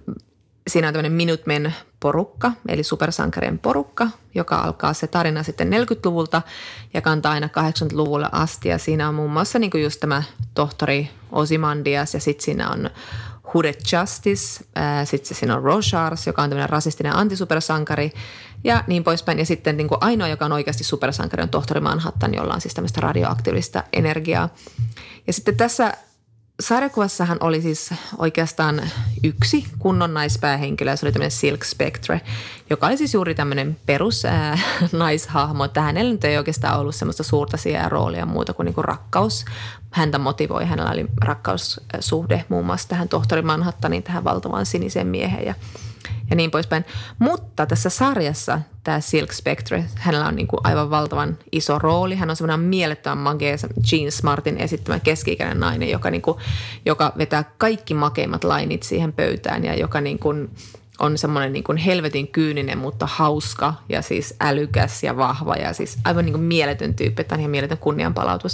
siinä on tämmöinen Minutemen-porukka, eli supersankarien porukka, joka alkaa se tarina sitten neljäkymmentäluvulta ja kantaa aina kahdeksankymmentäluvulle asti. Ja siinä on muun muassa niin kuin just tämä tohtori Ozymandias ja sitten siinä on Hooded Justice, sitten siinä on Rorschach, joka on tämmöinen rasistinen antisupersankari ja niin poispäin. Ja sitten niin kuin ainoa, joka on oikeasti supersankari, on tohtori Manhattan, jolla on siis tämmöistä radioaktiivista energiaa. Ja sitten tässä sarjakuvassahan oli siis oikeastaan yksi kunnon naispäähenkilö, se oli tämmöinen Silk Spectre, joka oli siis juuri tämmöinen perus ää, naishahmo, että hänellä nyt ei oikeastaan ollut semmoista suurta sijaa roolia muuta kuin, niin kuin rakkaus. Häntä motivoi, hänellä oli rakkaussuhde muun muassa tähän tohtori Manhattaniin, tähän valtavaan siniseen mieheen ja ja niin poispäin. Mutta tässä sarjassa tämä Silk Spectre, hänellä on niin kuin aivan valtavan iso rooli. Hän on semmoinen mielettömän magea Jean Smartin esittämä keski-ikäinen nainen, joka, niin kuin, joka vetää kaikki makeimmat lainit siihen pöytään ja joka niin kuin on semmoinen niin kuin helvetin kyyninen, mutta hauska ja siis älykäs ja vahva ja siis aivan niin kuin mieletön tyyppi. Tämä on ihan mieletön kunnianpalautus.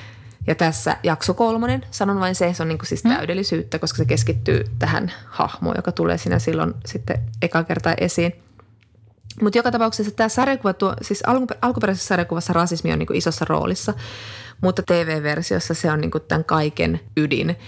Ja tässä jakso kolmonen, sanon vain se, se on niin kuin siis täydellisyyttä, koska se keskittyy tähän hahmoon, joka tulee siinä silloin sitten eka kertaa esiin. Mutta joka tapauksessa tämä sarjakuva, tuo, siis alkuper- alkuperäisessä sarjakuvassa rasismi on niin kuin isossa roolissa, mutta T V-versiossa se on niin kuin tämän kaiken ydin.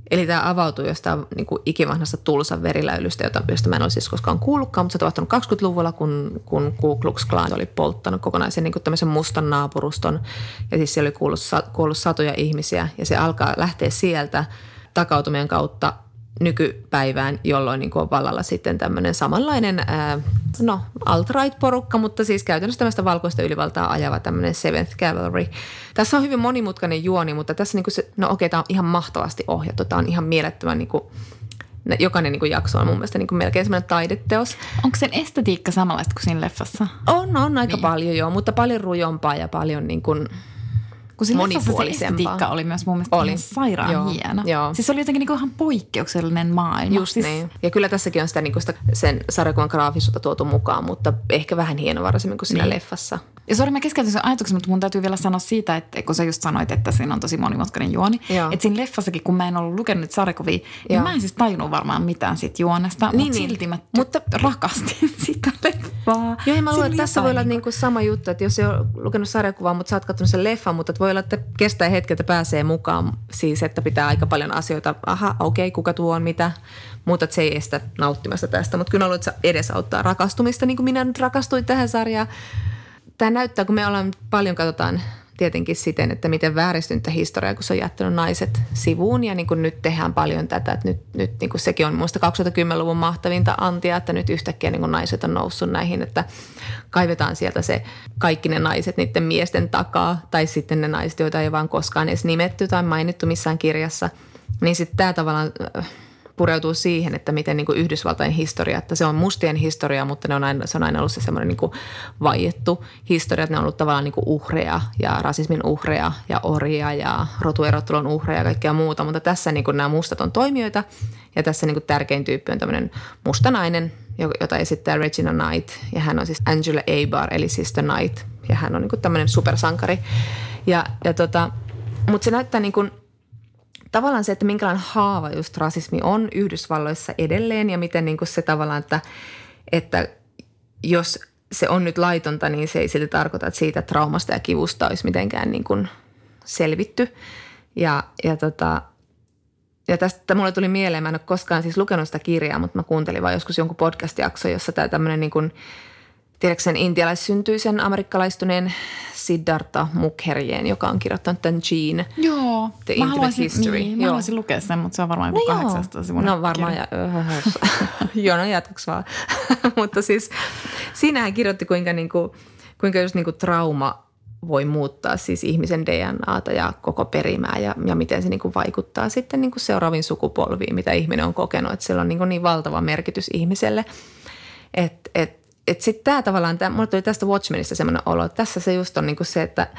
Eli tämä avautuu jostain niin kuin ikivanhasta Tulsan veriläilystä, jota, josta mä en ole siis koskaan kuullutkaan, mutta se on tapahtunut kaksikymmentäluvulla, kun, kun Ku Klux Klan oli polttanut kokonaisen niin kuin tämmöisen mustan naapuruston. Ja siis siellä oli kuullut, kuollut satoja ihmisiä ja se alkaa lähteä sieltä takautumien kautta nykypäivään, jolloin niin kuin on vallalla sitten tämmöinen samanlainen, ää, no alt-right-porukka, mutta siis käytännössä tämmöistä valkoista ylivaltaa ajava tämmöinen Seventh Cavalry. Tässä on hyvin monimutkainen juoni, mutta tässä niin kuin se, no okei, tämä on ihan mahtavasti ohjattu. Tämä on ihan mielettömän, niin kuin, jokainen niin kuin jakso on mun mielestä niin kuin melkein semmoinen taideteos. Onko sen estetiikka samanlaista kuin siinä leffassa? On, on aika niin. paljon joo, mutta paljon rujompaa ja paljon niin kuin kun siinä leffassa se estetiikka oli myös mun mielestä oli. Ihan sairaan joo, hieno. Joo. Siis se oli jotenkin niinku ihan poikkeuksellinen maailma. Just siis niin. Ja kyllä tässäkin on sitä, niinku sitä sen sarjakuvan graafisuutta tuotu mukaan, mutta ehkä vähän hienovaraisemmin kuin siinä niin. leffassa. Ja sori, mä keskeytyn sen ajatuksen, mutta mun täytyy vielä sanoa siitä, että kun sä just sanoit, että siinä on tosi monimutkainen juoni. Joo. Että siinä leffassakin, kun mä en ollut lukenut niitä sarjakuvia, niin mä en siis tajunnut varmaan mitään siitä juonesta, niin, mutta niin. silti mä mutta rakastin sitä leffaa. Joo, ja mä luulen, että tässä voi olla niinku sama juttu, että jos ei ole lukenut sarjakuvaa, mutta sä oot katsonut sen leffan, mutta voi olla, että kestää hetki, että pääsee mukaan siis, että pitää aika paljon asioita, aha, okei, okay, kuka tuo on mitä, mutta että se ei estä nauttimasta tästä. Mutta kyllä mä luulen, että se edesauttaa rakastumista, niin kuin minä nyt rakastuin tähän sarjaan. Tämä näyttää, kun me ollaan paljon katsotaan tietenkin siten, että miten vääristyntä historiaa, kun se on jättänyt naiset sivuun. Ja niin kuin nyt tehdään paljon tätä, että nyt, nyt niin kuin sekin on minusta kaksituhattakymmenluvun mahtavinta antia, että nyt yhtäkkiä niin kuin naiset on noussut näihin, että kaivetaan sieltä se kaikki ne naiset niiden miesten takaa. Tai sitten ne naiset, joita ei vaan koskaan edes nimetty tai mainittu missään kirjassa. Niin sitten tämä tavallaan pureutuu siihen, että miten niin kuin Yhdysvaltain historia, että se on mustien historia, mutta ne on aina, se on aina ollut se semmoinen niin kuin vaiettu historia, että ne on ollut tavallaan niin kuin uhreja ja rasismin uhreja ja orjia ja rotuerottelun uhreja ja kaikkea muuta, mutta tässä niin kuin nämä mustat on toimijoita ja tässä niin kuin tärkein tyyppi on tämmöinen musta nainen, jota esittää Regina Knight ja hän on siis Angela Abar eli Sister Knight ja hän on niin kuin tämmöinen supersankari ja, ja tota, mutta se näyttää niin kuin tavallaan se, että minkälainen haava just rasismi on Yhdysvalloissa edelleen ja miten niin kuin se tavallaan, että, että jos se on nyt laitonta, niin se ei silti tarkoita, että siitä traumasta ja kivusta olisi mitenkään niin kuin selvitty. Ja, ja, tota, ja tästä mulle tuli mieleen, mä en ole koskaan siis lukenut sitä kirjaa, mutta mä kuuntelin vaan joskus jonkun podcast-jakson, jossa tämä tämmöinen niin kuin, tiedätkö sen intialaissyntyisen amerikkalaistuneen Siddhartha Mukherjeen, joka on kirjoittanut tämän Gene, Joo, The mä Intimate haluaisin, History. Niin, mä haluaisin lukea sen, mutta se on varmaan joku no kahdeksasta sivuinen No varmaan, ja, joo, no jatkuks vaan. Mutta siis siinä hän kirjoitti, kuinka, niinku, kuinka just niinku trauma voi muuttaa siis ihmisen D N A:ta ja koko perimää ja, ja miten se niinku vaikuttaa sitten niinku seuraaviin sukupolviin, mitä ihminen on kokenut. Että sillä on niinku niin valtava merkitys ihmiselle, että et, Että sitten tämä tavallaan, tää, mulle tuli tästä Watchmenista semmoinen olo, että tässä se just on niinku se, että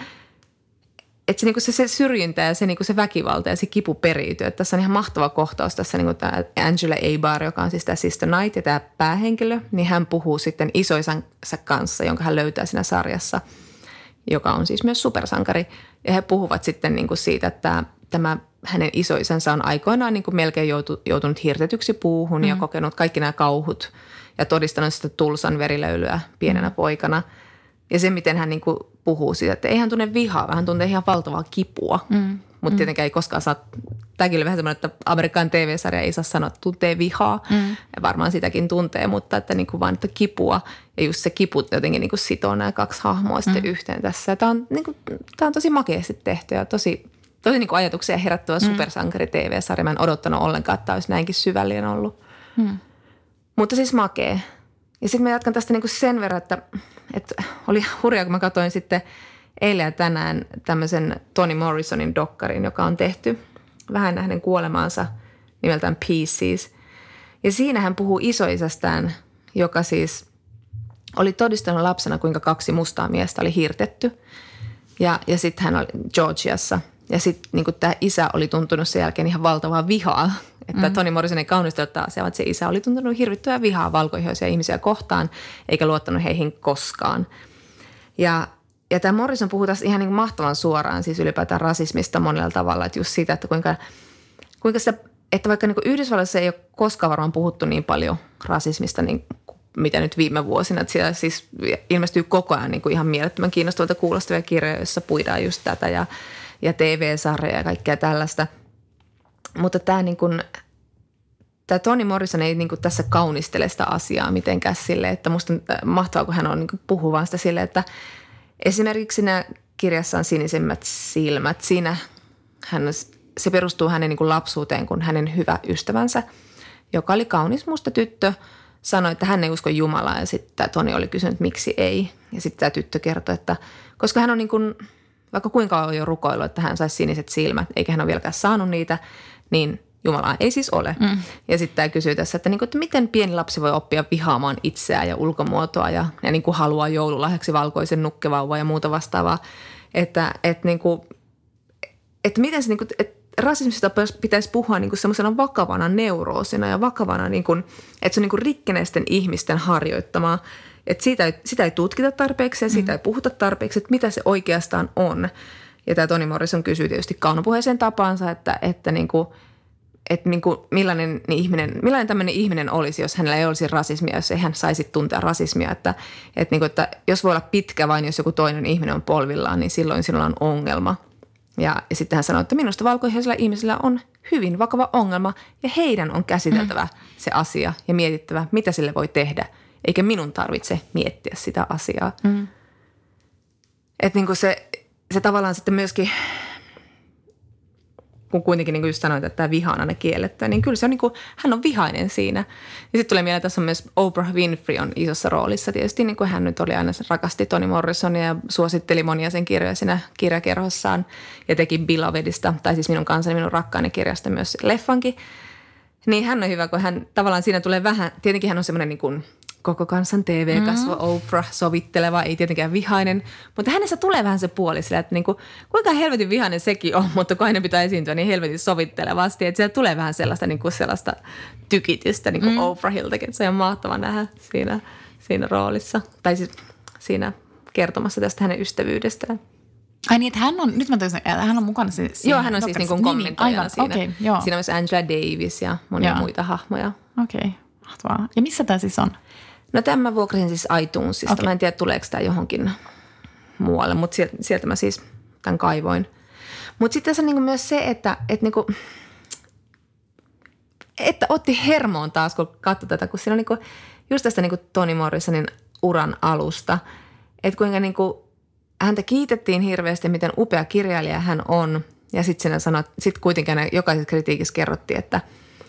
et se, niinku se, se syrjintä ja se, niinku se väkivalta ja se kipu periytyy. Että tässä on ihan mahtava kohtaus tässä niinku tämä Angela Abar, joka on siis tämä Sister Knight ja tämä päähenkilö, niin hän puhuu sitten isoisansa kanssa, jonka hän löytää siinä sarjassa, joka on siis myös supersankari. Ja he puhuvat sitten niinku siitä, että tämä hänen isoisänsä on aikoinaan niinku melkein joutu, joutunut hirtetyksi puuhun mm. ja kokenut kaikki nämä kauhut ja todistanut sitä Tulsan verilöylyä pienenä mm. poikana. Ja se, miten hän niinku puhuu siitä, että ei hän tunne vihaa, vaan hän tuntee ihan valtavaa kipua. Mm. Mutta mm. tietenkään ei koskaan saa, tämäkin oli vähän semmoinen, että Amerikan T V-sarja ei saa sanoa, että tuntee vihaa. Mm. Ja varmaan sitäkin tuntee, mutta että niinku vaan, että kipua. Ja just se kipu jotenkin niinku sitoo nämä kaksi hahmoa sitten mm. yhteen tässä. Tämä on, niinku, on tosi makeasti tehty ja tosi, tosi niinku ajatuksia herättävä mm. supersankari T V-sarja. Mä en odottanut ollenkaan, että tämä olisi näinkin syvällinen ollut. Mm. Mutta siis makee. Ja sitten mä jatkan tästä niinku sen verran, että, että oli hurjaa, kun mä katsoin sitten eilen ja tänään tämmöisen Toni Morrisonin dokkarin, joka on tehty vähän hänen kuolemaansa nimeltään Pieces. Ja siinä hän puhuu isoisästään, joka siis oli todistanut lapsena, kuinka kaksi mustaa miestä oli hirtetty. Ja, ja sitten hän oli Georgiassa. Ja sitten niin tämä isä oli tuntunut sen jälkeen ihan valtavaa vihaa. Että mm. Toni Morrison ei kaunistella taas, että se isä oli tuntunut hirvittävää vihaa valkoihoisia ihmisiä kohtaan, eikä luottanut heihin koskaan. Ja, ja tämä Morrison puhuu tässä ihan niin kuin mahtavan suoraan siis ylipäätään rasismista monella tavalla. Että just siitä, että kuinka, kuinka sitä, että vaikka niin kuin Yhdysvalloissa ei ole koskaan varmaan puhuttu niin paljon rasismista niin mitä nyt viime vuosina. Että siellä siis ilmestyy koko ajan niin kuin ihan mielettömän kiinnostavalta kuulostavia kirjoja, joissa puidaan just tätä ja, ja T V-sarjoja ja kaikkea tällaista. mutta tämä niin kuin, tämä Toni Morrison ei niin kuin tässä kaunistele sitä asiaa mitenkään silleen, että musta mahtavaa, kun hän on niin kuin puhuu vaan sitä silleen, että esimerkiksi siinä kirjassa on sinisemmät silmät. Siinä hän, se perustuu hänen niin kuin lapsuuteen, kun hänen hyvä ystävänsä, joka oli kaunis musta tyttö, sanoi, että hän ei usko Jumalaa ja sitten Toni oli kysynyt, miksi ei. Ja sitten tämä tyttö kertoi, että koska hän on niin kuin, vaikka kuinka on jo rukoillut, että hän saisi siniset silmät, eikä hän ole vieläkään saanut niitä, niin Jumalaa ei siis ole. Mm. Ja sitten tämä kysyy tässä, että, niin kuin, että miten pieni lapsi voi oppia vihaamaan itseään ja ulkomuotoa ja, ja niin kuin haluaa joululahjaksi valkoisen nukkevauvan ja muuta vastaavaa. Että, että, niin kuin, että miten se, niin kuin, että rasismista pitäisi puhua niin kuin semmoisena vakavana neuroosina ja vakavana, niin kuin, että se on niin kuin rikkinäisten ihmisten harjoittamaa. Että siitä ei, sitä ei tutkita tarpeeksi ja siitä mm. ei puhuta tarpeeksi, että mitä se oikeastaan on. Ja tämä Toni Morrison kysyy tietysti kaunopuheeseen tapaansa, että, että niin kuin, että niin kuin millainen, niin ihminen, millainen tämmöinen ihminen olisi, jos hänellä ei olisi rasismia, jos ei hän saisi tuntea rasismia. Että, että, niin kuin, että jos voi olla pitkä vain, jos joku toinen ihminen on polvillaan, niin silloin sinulla on ongelma. Ja, ja sitten hän sanoi, että minusta valkoihaisilla ihmisillä on hyvin vakava ongelma ja heidän on käsiteltävä mm. se asia ja mietittävä, mitä sille voi tehdä. Eikä minun tarvitse miettiä sitä asiaa. Mm. Että niin kuin se, se tavallaan sitten myöskin, kun kuitenkin niin kuin just sanoit, että tämä viha on aina kiellettyä, niin kyllä se on niin kuin, hän on vihainen siinä. Ja sitten tulee mieleen, että tässä on myös Oprah Winfrey on isossa roolissa. Tietysti niin kuin hän nyt oli aina, rakasti Toni Morrisonia ja suositteli monia sen kirjoja siinä kirjakerhossaan ja teki Belovedista, tai siis minun kansani, minun rakkaani kirjasta myös leffankin. Niin hän on hyvä, kun hän tavallaan siinä tulee vähän, tietenkin hän on semmoinen niin kuin koko kansan T V-kasvo, mm. Oprah, sovitteleva, ei tietenkään vihainen. Mutta hänessä tulee vähän se puoli sillä, että niinku, kuinka helvetin vihainen sekin on, mutta kun aina pitää esiintyä niin helvetin sovittelevasti. Että siellä tulee vähän sellaista, niinku sellaista tykitystä niinku mm. Oprahiltakin. Se on mahtava nähdä siinä, siinä roolissa. Tai siis siinä kertomassa tästä hänen ystävyydestään. Ai niin, että hän on, nyt mä toisin, että hän on mukana siinä. Joo, hän on siis niin kuin kommentoijana niin, siinä. Okay, joo. Siinä on myös Angela Davis ja monia joo. muita hahmoja. Okei, okay, mahtavaa. Ja missä tämä siis on? No tämän mä vuokrasin siis iTunesista. Okay. Mä en tiedä, tuleeko tämä johonkin muualle, mutta sieltä, sieltä mä siis tämän kaivoin. Mutta sitten tässä on niinku myös se, että, että, niinku, että otti hermoon taas, kun katsoi tätä, kun siinä on niinku, just tästä niinku Toni Morrisonin uran alusta, että kuinka niinku, häntä kiitettiin hirveästi, miten upea kirjailija hän on. Ja sitten sit kuitenkin jokaisessa kritiikissä kerrottiin, että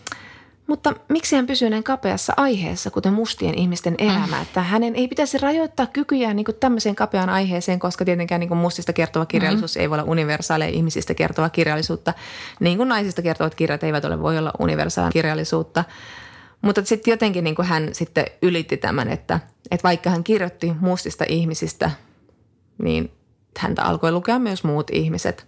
mutta miksi hän pysyy näin kapeassa aiheessa, kuten mustien ihmisten elämä? Mm. Että hänen ei pitäisi rajoittaa kykyjään niin kuin tämmöiseen kapeaan aiheeseen, koska tietenkään niin kuin mustista kertova kirjallisuus mm. ei voi olla universaaleja ihmisistä kertova kirjallisuutta. Niin kuin naisista kertovat kirjat eivät ole voi olla universaalia kirjallisuutta. Mutta sitten jotenkin niin kuin hän sitten ylitti tämän, että, että vaikka hän kirjoitti mustista ihmisistä, niin häntä alkoi lukea myös muut ihmiset.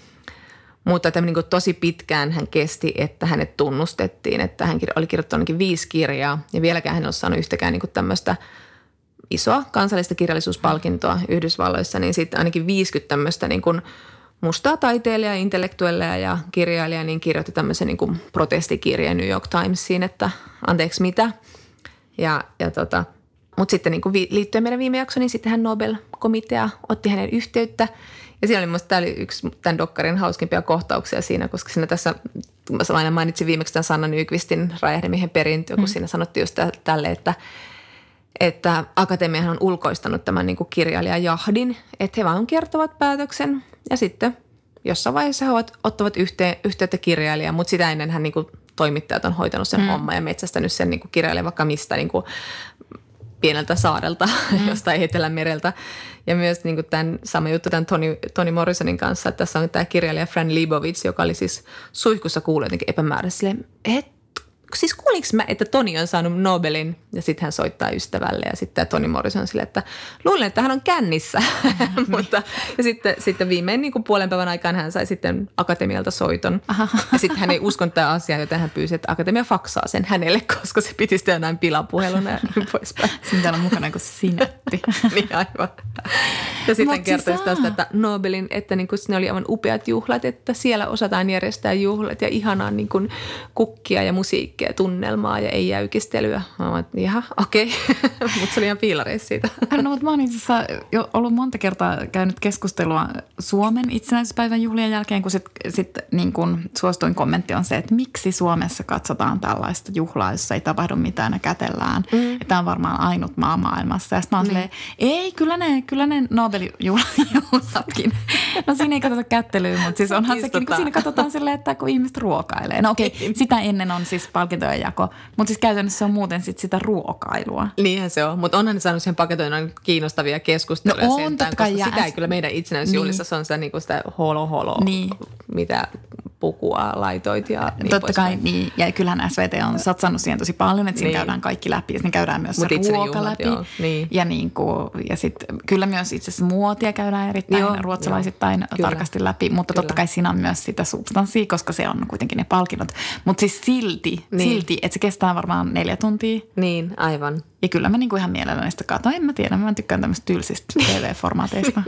Mutta tämä niin kuin tosi pitkään hän kesti, että hänet tunnustettiin, että hän oli kirjoittanut ainakin viisi kirjaa ja vieläkään hän ei ole saanut yhtäkään niin kuin tämmöistä isoa kansallista kirjallisuuspalkintoa Yhdysvalloissa, niin sitten ainakin viisikymmentä tämmöistä niin kuin mustaa taiteilijaa, intellektuelleja ja kirjailijaa, niin kirjoitti tämmöisen niin kuin protestikirjeen New York Timesiin, että anteeksi mitä. Ja, ja tota, mutta sitten niin kuin liittyen meidän viime jaksoon, niin sittenhän Nobel-komitea otti hänen yhteyttä. Ja siinä oli minusta, tämä oli yksi tämän dokkarin hauskimpia kohtauksia siinä, koska siinä tässä, mä aina mainitsin viimeksi tämän Sanna Nykvistin Räjähdemiehen perintö, kun mm. siinä sanottiin just tälle, että, että akatemiahan on ulkoistanut tämän niin kuin kirjailijajahdin, että he vaan kertovat päätöksen ja sitten jossain vaiheessa he ottavat yhteen, yhteyttä kirjailijaan, mutta sitä ennenhän niin kuin toimittajat on hoitanut sen mm. homman ja metsästänyt sen niin kuin kirjailijan vaikka mistä niin kuin pieneltä saarelta, mm. jostain Etelämereltä. Ja myös niin kuin tämän sama juttu tämän Toni, Toni Morrisonin kanssa, että tässä on tämä kirjailija Fran Lebowitz, joka oli siis suihkussa kuullut jotenkin epämääräisesti silleen, että siis kuulinko mä, että Toni on saanut Nobelin ja sitten hän soittaa ystävälle ja sitten Toni Morrison on silleen, että luulen, että hän on kännissä. Mm. Mutta, ja sitten, sitten viimein niin kuin puolen päivän aikaan hän sai sitten akatemialta soiton. Aha. Ja sitten hän ei uskonut tämä asia, joten hän pyysi, että akatemia faksaa sen hänelle, koska se piti sitten jonain pilapuheluna ja niin poispäin. Siinä täällä on mukana kuin sinä. otti. Niin aivan. Ja sitten Mut kertoisi siis tästä, että Nobelin, että niin kuin ne oli aivan upeat juhlat, että siellä osataan järjestää juhlat ja ihanaa niin kuin kukkia ja musiikkia ja tunnelmaa ja ei jäykistelyä. Mä oon, että jaha, okei, okay. Mutta se oli ihan piilareissa siitä. No, mutta mä oon itse asiassa jo ollut monta kertaa käynyt keskustelua Suomen itsenäisyyspäivän juhlien jälkeen, kun sitten sit, niin kun suosituin kommentti on se, että miksi Suomessa katsotaan tällaista juhlaa, jossa ei tapahdu mitään ja kätellään. Mm. Että tämä on varmaan ainut maa maailmassa. Ja sitten mä oon mm. silleen, ei, kyllä ne, kyllä ne Nobel-juhlatkin. No siinä ei katsota kättelyä, mutta siis onhan sekin, kun siinä katsotaan silleen, että kun ihmiset ruokailee. No okei, okay, sitä ennen on siis palkintojen jako, mutta siis käytännössä on muuten sit sitä ruokailua. Niinhän se on, mutta onhan ne saanut siihen paketoinnin kiinnostavia keskusteluja. No on, sentään, totta kai. Koska Ja sitä ei kyllä meidän itsenäisyysjuhlissa, niin. Se on sitä, niin kuin sitä holo holo, niin. Mitä pukua laitoit ja niin totta kai, päin. Niin. Ja kyllähän S V T on satsannut siihen tosi paljon, että siinä niin. käydään kaikki läpi. Ja siinä käydään myös Mut se ruoka läpi. Niin. Ja, niin kuin, ja sitten kyllä myös itse asiassa muotia käydään erittäin joo, ruotsalaisittain joo. tarkasti läpi. Mutta kyllä. Totta kai siinä on myös sitä substanssia, koska se on kuitenkin ne palkinnot. Mutta siis silti, niin. silti, että se kestää varmaan neljä tuntia. Niin, aivan. Ja kyllä mä niinku ihan mielelläni sitä katson. En mä tiedä, mä tykkään tämmöistä tylsistä T V-formaateista.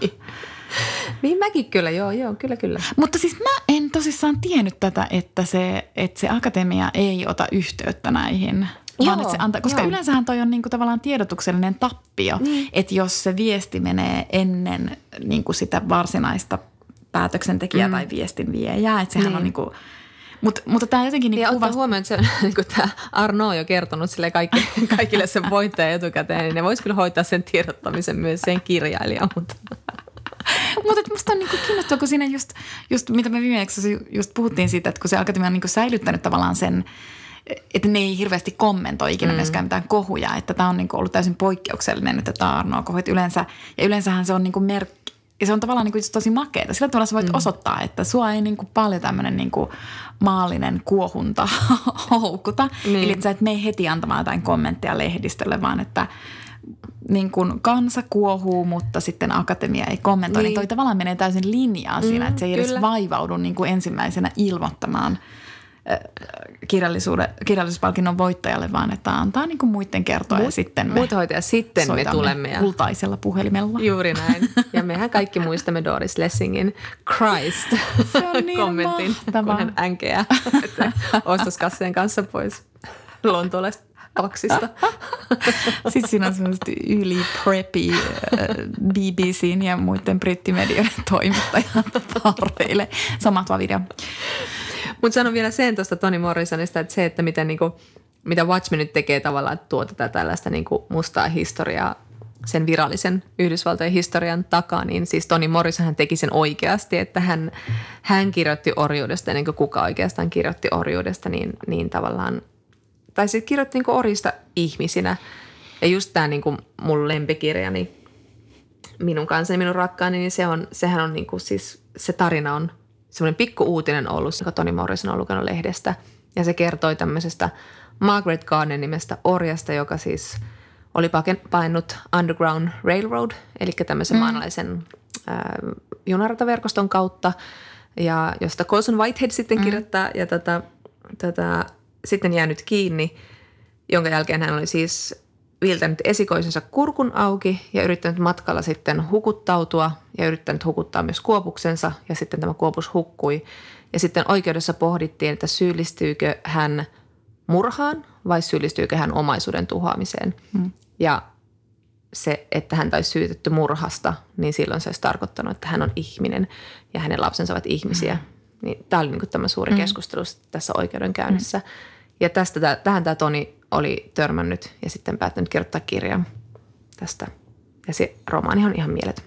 Niin mäkin kyllä, joo, joo, kyllä, kyllä. Mutta siis mä en tosissaan tiennyt tätä, että se, että se akatemia ei ota yhteyttä näihin. Joo, vaan että se antaa, koska joo. yleensähän toi on niinku tavallaan tiedotuksellinen tappio, niin. Että jos se viesti menee ennen niinku sitä varsinaista päätöksentekijää mm. tai viestin viejää, että sehän niin. on niinku... Mut, mutta tämä jotenkin... Niin ja kuvast... ottaa huomioon, että se, niin tämä Arno on jo kertonut sille kaikki, kaikille sen voittajan etukäteen, niin ne vois kyllä hoitaa sen tiedottamisen myös sen kirjailijan, mutta... Mutta musta on niinku kiinnostavaa, kun siinä just, just mitä me viimeksi just puhuttiin siitä, että kun se akatemia on niinku säilyttänyt tavallaan sen, että ne ei hirveästi kommentoi ikinä mm. myöskään mitään kohuja, että tämä on niinku ollut täysin poikkeuksellinen nyt, että Arnoa kohuit yleensä, ja yleensähän se on niinku merkki, ja se on tavallaan niinku tosi makeeta. Sillä tavalla sä voit mm. osoittaa, että sua ei niinku paljon tämmöinen niinku maallinen kuohunta houkuta. Niin. Eli että sä et mene heti antamaan jotain kommenttia lehdistölle, vaan että niin kuin kansa kuohuu, mutta sitten akatemia ei kommentoi. Niin, niin toi tavallaan menee täysin linjaan siinä, mm, että se ei kyllä. edes vaivaudu niin kuin ensimmäisenä ilmoittamaan kirjallisuuspalkinnon voittajalle, vaan että antaa niin kuin muiden kertoa ja sitten me Muut hoitaa, sitten me tulemme. Ja kultaisella puhelimella. Juuri näin. Ja mehän kaikki muistamme Doris Lessingin Christ-kommentin, niin kun hän änkeää ostoskassien kanssa pois Lontoolesta. Kaksista. Siis siinä on semmoista yli preppy B B C:n ja muiden brittimedioiden toimittajat tarveille. Sama video. Mutta sanon vielä sen tuosta Toni Morrisonista, että se, että miten niinku, mitä Watchmen nyt tekee tavallaan, että tuo tätä tällaista niinku mustaa historiaa sen virallisen Yhdysvaltojen historian takaa, niin siis Toni Morrison hän teki sen oikeasti, että hän, hän kirjoitti orjuudesta, ennen kuin kuka oikeastaan kirjoitti orjuudesta, niin, niin tavallaan tai sitten kirjoitti niinku orjista ihmisinä. Ja just tämä niinku mun lempikirjani, minun kansani, minun rakkaani, niin se on, sehän on niinku siis, se tarina on semmoinen pikku uutinen ollut, joka Toni Morrison on lukenut lehdestä. Ja se kertoi tämmöisestä Margaret Garner nimestä orjasta, joka siis oli painut Underground Railroad, eli tämmöisen mm. maanalaisen äh, junarataverkoston kautta, ja josta Colson Whitehead sitten mm. kirjoittaa, ja tätä, tätä sitten jäänyt kiinni, jonka jälkeen hän oli siis viiltänyt esikoisensa kurkun auki ja yrittänyt matkalla sitten hukuttautua ja yrittänyt hukuttaa myös kuopuksensa ja sitten tämä kuopus hukkui. Ja sitten oikeudessa pohdittiin, että syyllistyykö hän murhaan vai syyllistyykö hän omaisuuden tuhoamiseen. Hmm. Ja se, että hän olisi syytetty murhasta, niin silloin se olisi tarkoittanut, että hän on ihminen ja hänen lapsensa ovat ihmisiä. Hmm. Niin tämä oli niin kuin tämä suuri keskustelu mm. tässä oikeudenkäynnissä. Mm. Ja tästä, tähän tämä Toni oli törmännyt ja sitten päättänyt kirjoittaa kirjan tästä. Ja se romaani on ihan mieletön.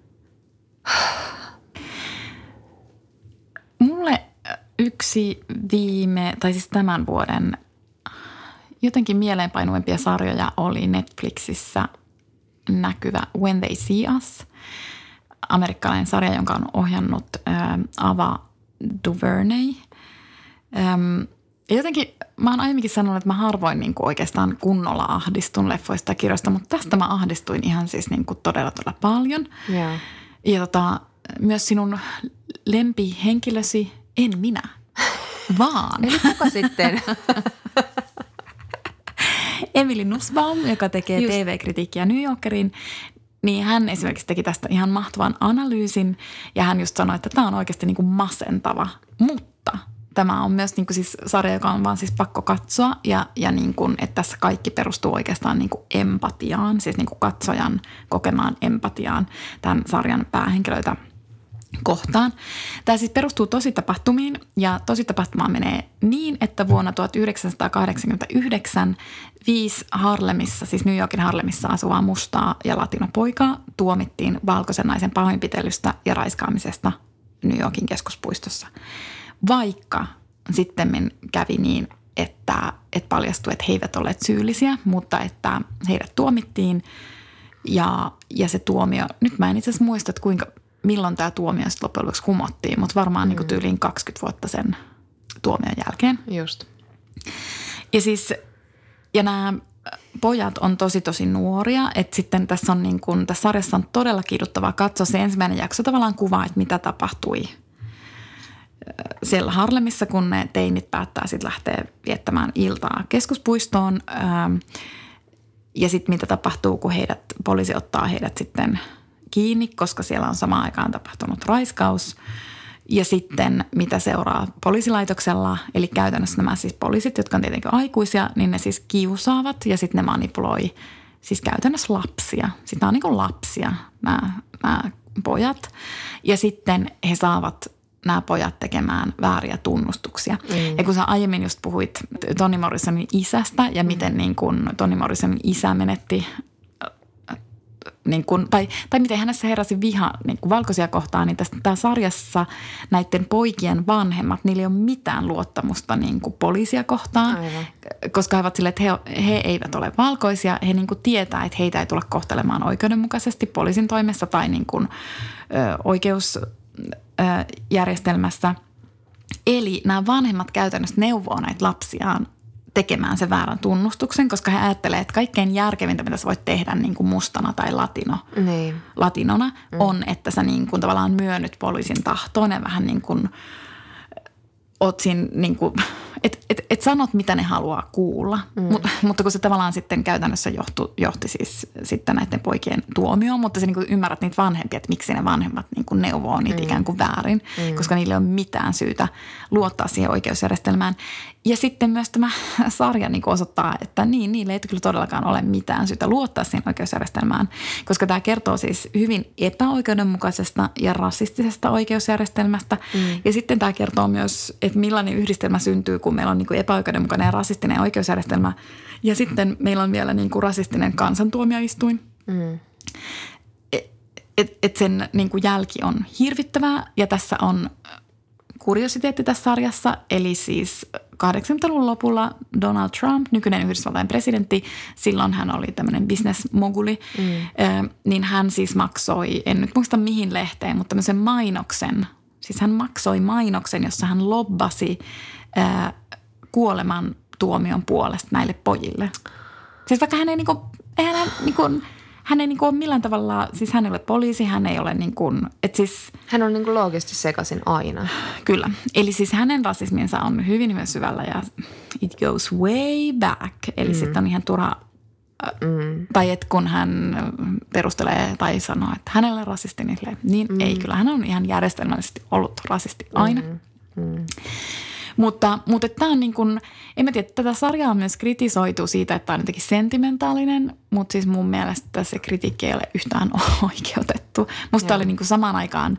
Mulle yksi viime, tai siis tämän vuoden jotenkin mieleenpainuimpia sarjoja oli Netflixissä näkyvä When They See Us. Amerikkalainen sarja, jonka on ohjannut ää, Ava DuVernay. Öm, ja jotenkin mä oon aiemminkin sanonut, että mä harvoin niin kuin oikeastaan kunnolla ahdistun leffoista ja kirjoista, mutta tästä mä ahdistuin ihan siis niin kuin todella todella paljon. Yeah. Ja tota, myös sinun lempihenkilösi, en minä, vaan. Eli kuka sitten? Emily Nussbaum, joka tekee Just. T V-kritiikkiä New Yorkeriin, niin hän esimerkiksi teki tästä ihan mahtavan analyysin ja hän just sanoi, että tämä on oikeasti niin kuin masentava, mutta tämä on myös niin kuin siis sarja, joka on vaan siis pakko katsoa ja, ja niin kuin, että tässä kaikki perustuu oikeastaan niin kuin empatiaan, siis niin kuin katsojan kokemaan empatiaan tämän sarjan päähenkilöitä kohtaan. Tämä siis perustuu tositapahtumiin ja tositapahtuma menee niin, että vuonna tuhatyhdeksänsataakahdeksankymmentäyhdeksän viisi Harlemissa, siis New Yorkin Harlemissa asuvaa mustaa ja latinopoikaa tuomittiin valkoisen naisen pahoinpitelystä ja raiskaamisesta New Yorkin keskuspuistossa. Vaikka sitten kävi niin, että, että paljastui, että he eivät olleet syyllisiä, mutta että heidät tuomittiin ja, ja se tuomio, nyt mä en itse asiassa muista, että kuinka milloin tämä tuomio sitten loppujen lopuksi kumottiin, mutta varmaan mm. niin kuin tyyliin kaksikymmentä vuotta sen tuomion jälkeen. Just. Ja siis, ja nämä pojat on tosi tosi nuoria, että sitten tässä on niin kuin, tässä sarjassa on todella kiiduttavaa katsoa. Se ensimmäinen jakso tavallaan kuvaa, että mitä tapahtui siellä Harlemissa, kun ne teinit päättää sitten lähteä viettämään iltaa keskuspuistoon. Ja sitten mitä tapahtuu, kun heidät, poliisi ottaa heidät sitten kiinni, koska siellä on samaan aikaan tapahtunut raiskaus. Ja sitten mitä seuraa poliisilaitoksella, eli käytännössä nämä siis poliisit, jotka on tietenkin aikuisia, niin ne siis kiusaavat ja sitten ne manipuloi siis käytännössä lapsia. Sitten nämä on niin kuin lapsia, nämä, nämä pojat. Ja sitten he saavat nämä pojat tekemään vääriä tunnustuksia. Mm. Ja kun sä aiemmin just puhuit Toni Morrisonin isästä ja mm. miten niin kuin Toni Morrisonin isä menetti niin kuin, tai, tai miten hänessä heräsi viha niin kuin valkoisia kohtaan, niin tässä tää sarjassa näiden poikien vanhemmat, niillä ei ole mitään luottamusta niin kuin poliisia kohtaan, aivan. Koska he ovat silleen, että he, he eivät ole valkoisia. He niin kuin tietää, että heitä ei tule kohtelemaan oikeudenmukaisesti poliisin toimessa tai niin kuin, ö, oikeusjärjestelmässä. Eli nämä vanhemmat käytännössä neuvoo näitä lapsiaan tekemään sen väärän tunnustuksen, koska he ajattelee, että kaikkein järkevintä, mitä sä voit tehdä niin kuin mustana tai latino, niin. latinona, mm. on, että sä niin kuin tavallaan myönnyt poliisin tahtoon ja vähän niin kuin oot siinä niin kuin, että et, et sanot, mitä ne haluaa kuulla. Mm. Mut, mutta kun se tavallaan sitten käytännössä johtu, johti siis sitten näiden poikien tuomioon, mutta sä niin kuin ymmärrät niitä vanhempia, että miksi ne vanhemmat niin kuin neuvoo niitä mm. ikään kuin väärin, mm. koska niillä ei ole mitään syytä luottaa siihen oikeusjärjestelmään. Ja sitten myös tämä sarja niin kuin osoittaa, että niin, niillä ei kyllä todellakaan ole mitään syytä luottaa siihen oikeusjärjestelmään, koska tämä kertoo siis hyvin epäoikeudenmukaisesta ja rasistisesta oikeusjärjestelmästä. Mm. Ja sitten tämä kertoo myös, että millainen yhdistelmä syntyy, kun meillä on niin kuin epäoikeudenmukainen ja rasistinen oikeusjärjestelmä. Ja sitten meillä on vielä niin kuin rasistinen kansantuomioistuin. Mm. Että et, et sen niin kuin jälki on hirvittävää ja tässä on kuriositeetti tässä sarjassa, eli siis kahdeksankymmentäluvun lopulla Donald Trump, nykyinen Yhdysvaltain presidentti, silloin hän oli tämmöinen business-moguli, mm. niin hän siis maksoi, en nyt muista mihin lehteen, mutta tämmöisen mainoksen, siis hän maksoi mainoksen, jossa hän lobbasi ää, kuoleman tuomion puolesta näille pojille. Siis vaikka hän ei niinku, eihän hän niinku, hän ei niinku ole millään tavalla, siis hän ei ole poliisi, hän ei ole niin kuin, että siis hän on niin kuin loogisesti sekaisin aina. Kyllä. Eli siis hänen rasisminsa on hyvin hyvin syvällä ja it goes way back. Eli mm. sitten on ihan turha, mm. tai että kun hän perustelee tai sanoo, että hänellä on rasisti, niin, niin mm. ei. Kyllä hän on ihan järjestelmällisesti ollut rasisti aina. Mm. Mm. Mutta, mutta tämä on niin kuin, en mä tiedä, tätä sarjaa on myös kritisoitu siitä, että tämä on jotenkin sentimentaalinen, mutta siis mun mielestä se kritiikki ei ole yhtään oikeutettu. Musta tämä oli niin kuin samaan aikaan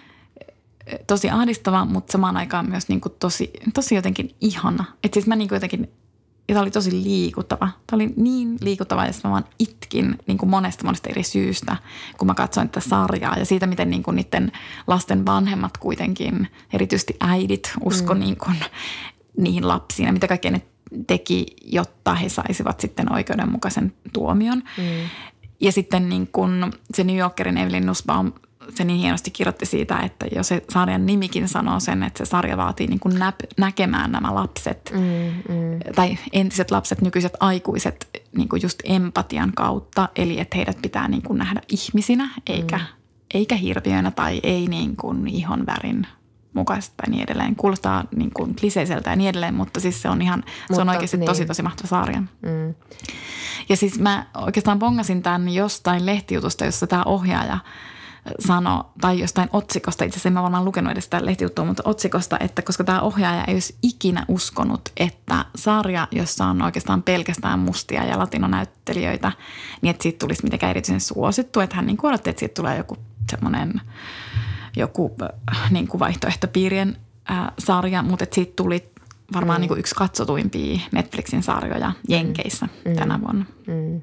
tosi ahdistava, mutta samaan aikaan myös niin kuin tosi, tosi jotenkin ihana. Että siis mä niin kuin jotenkin, ja tämä oli tosi liikuttava. Tämä oli niin liikuttava, ja mä vaan itkin niin kuin monesta monesta eri syystä, kun mä katsoin tätä sarjaa. Ja siitä, miten niin kuin niiden lasten vanhemmat kuitenkin, erityisesti äidit, usko mm. niin kuin niihin lapsiin. Ja mitä kaikkea ne teki, jotta he saisivat sitten oikeudenmukaisen tuomion. Mm. Ja sitten niin kuin se New Yorkerin Emily Nussbaum, se niin hienosti kirjoitti siitä, että jos se sarjan nimikin sanoo sen, että se sarja vaatii niin kuin näp, näkemään nämä lapset mm, mm. tai entiset lapset, nykyiset aikuiset niin kuin just empatian kautta. Eli että heidät pitää niin kuin nähdä ihmisinä eikä, mm. eikä hirviöinä tai ei niin kuin ihonvärin mukaista ja niin edelleen. Kuulostaa niin kuin kliseiseltä ja niin edelleen, mutta siis se on ihan, mutta, se on oikeasti niin. tosi tosi mahtava sarja. Mm. Ja siis mä oikeastaan bongasin tämän jostain lehtijutusta, jossa tämä ohjaaja sanoi, tai jostain otsikosta, itse asiassa en mä varmaan lukenut edes sitä lehtijuttua, mutta otsikosta, että koska tämä ohjaaja ei olisi ikinä uskonut, että sarja, jossa on oikeastaan pelkästään mustia ja latinonäyttelijöitä, niin että siitä tulisi mitenkään erityisen suosittu, että hän niin kuin odotti, että siitä tulee joku semmoinen joku niin kuin vaihtoehtopiirien ää, sarja, mutta että siitä tuli varmaan mm. niin kuin yksi katsotuimpia Netflixin sarjoja Jenkeissä mm. tänä vuonna. Mm.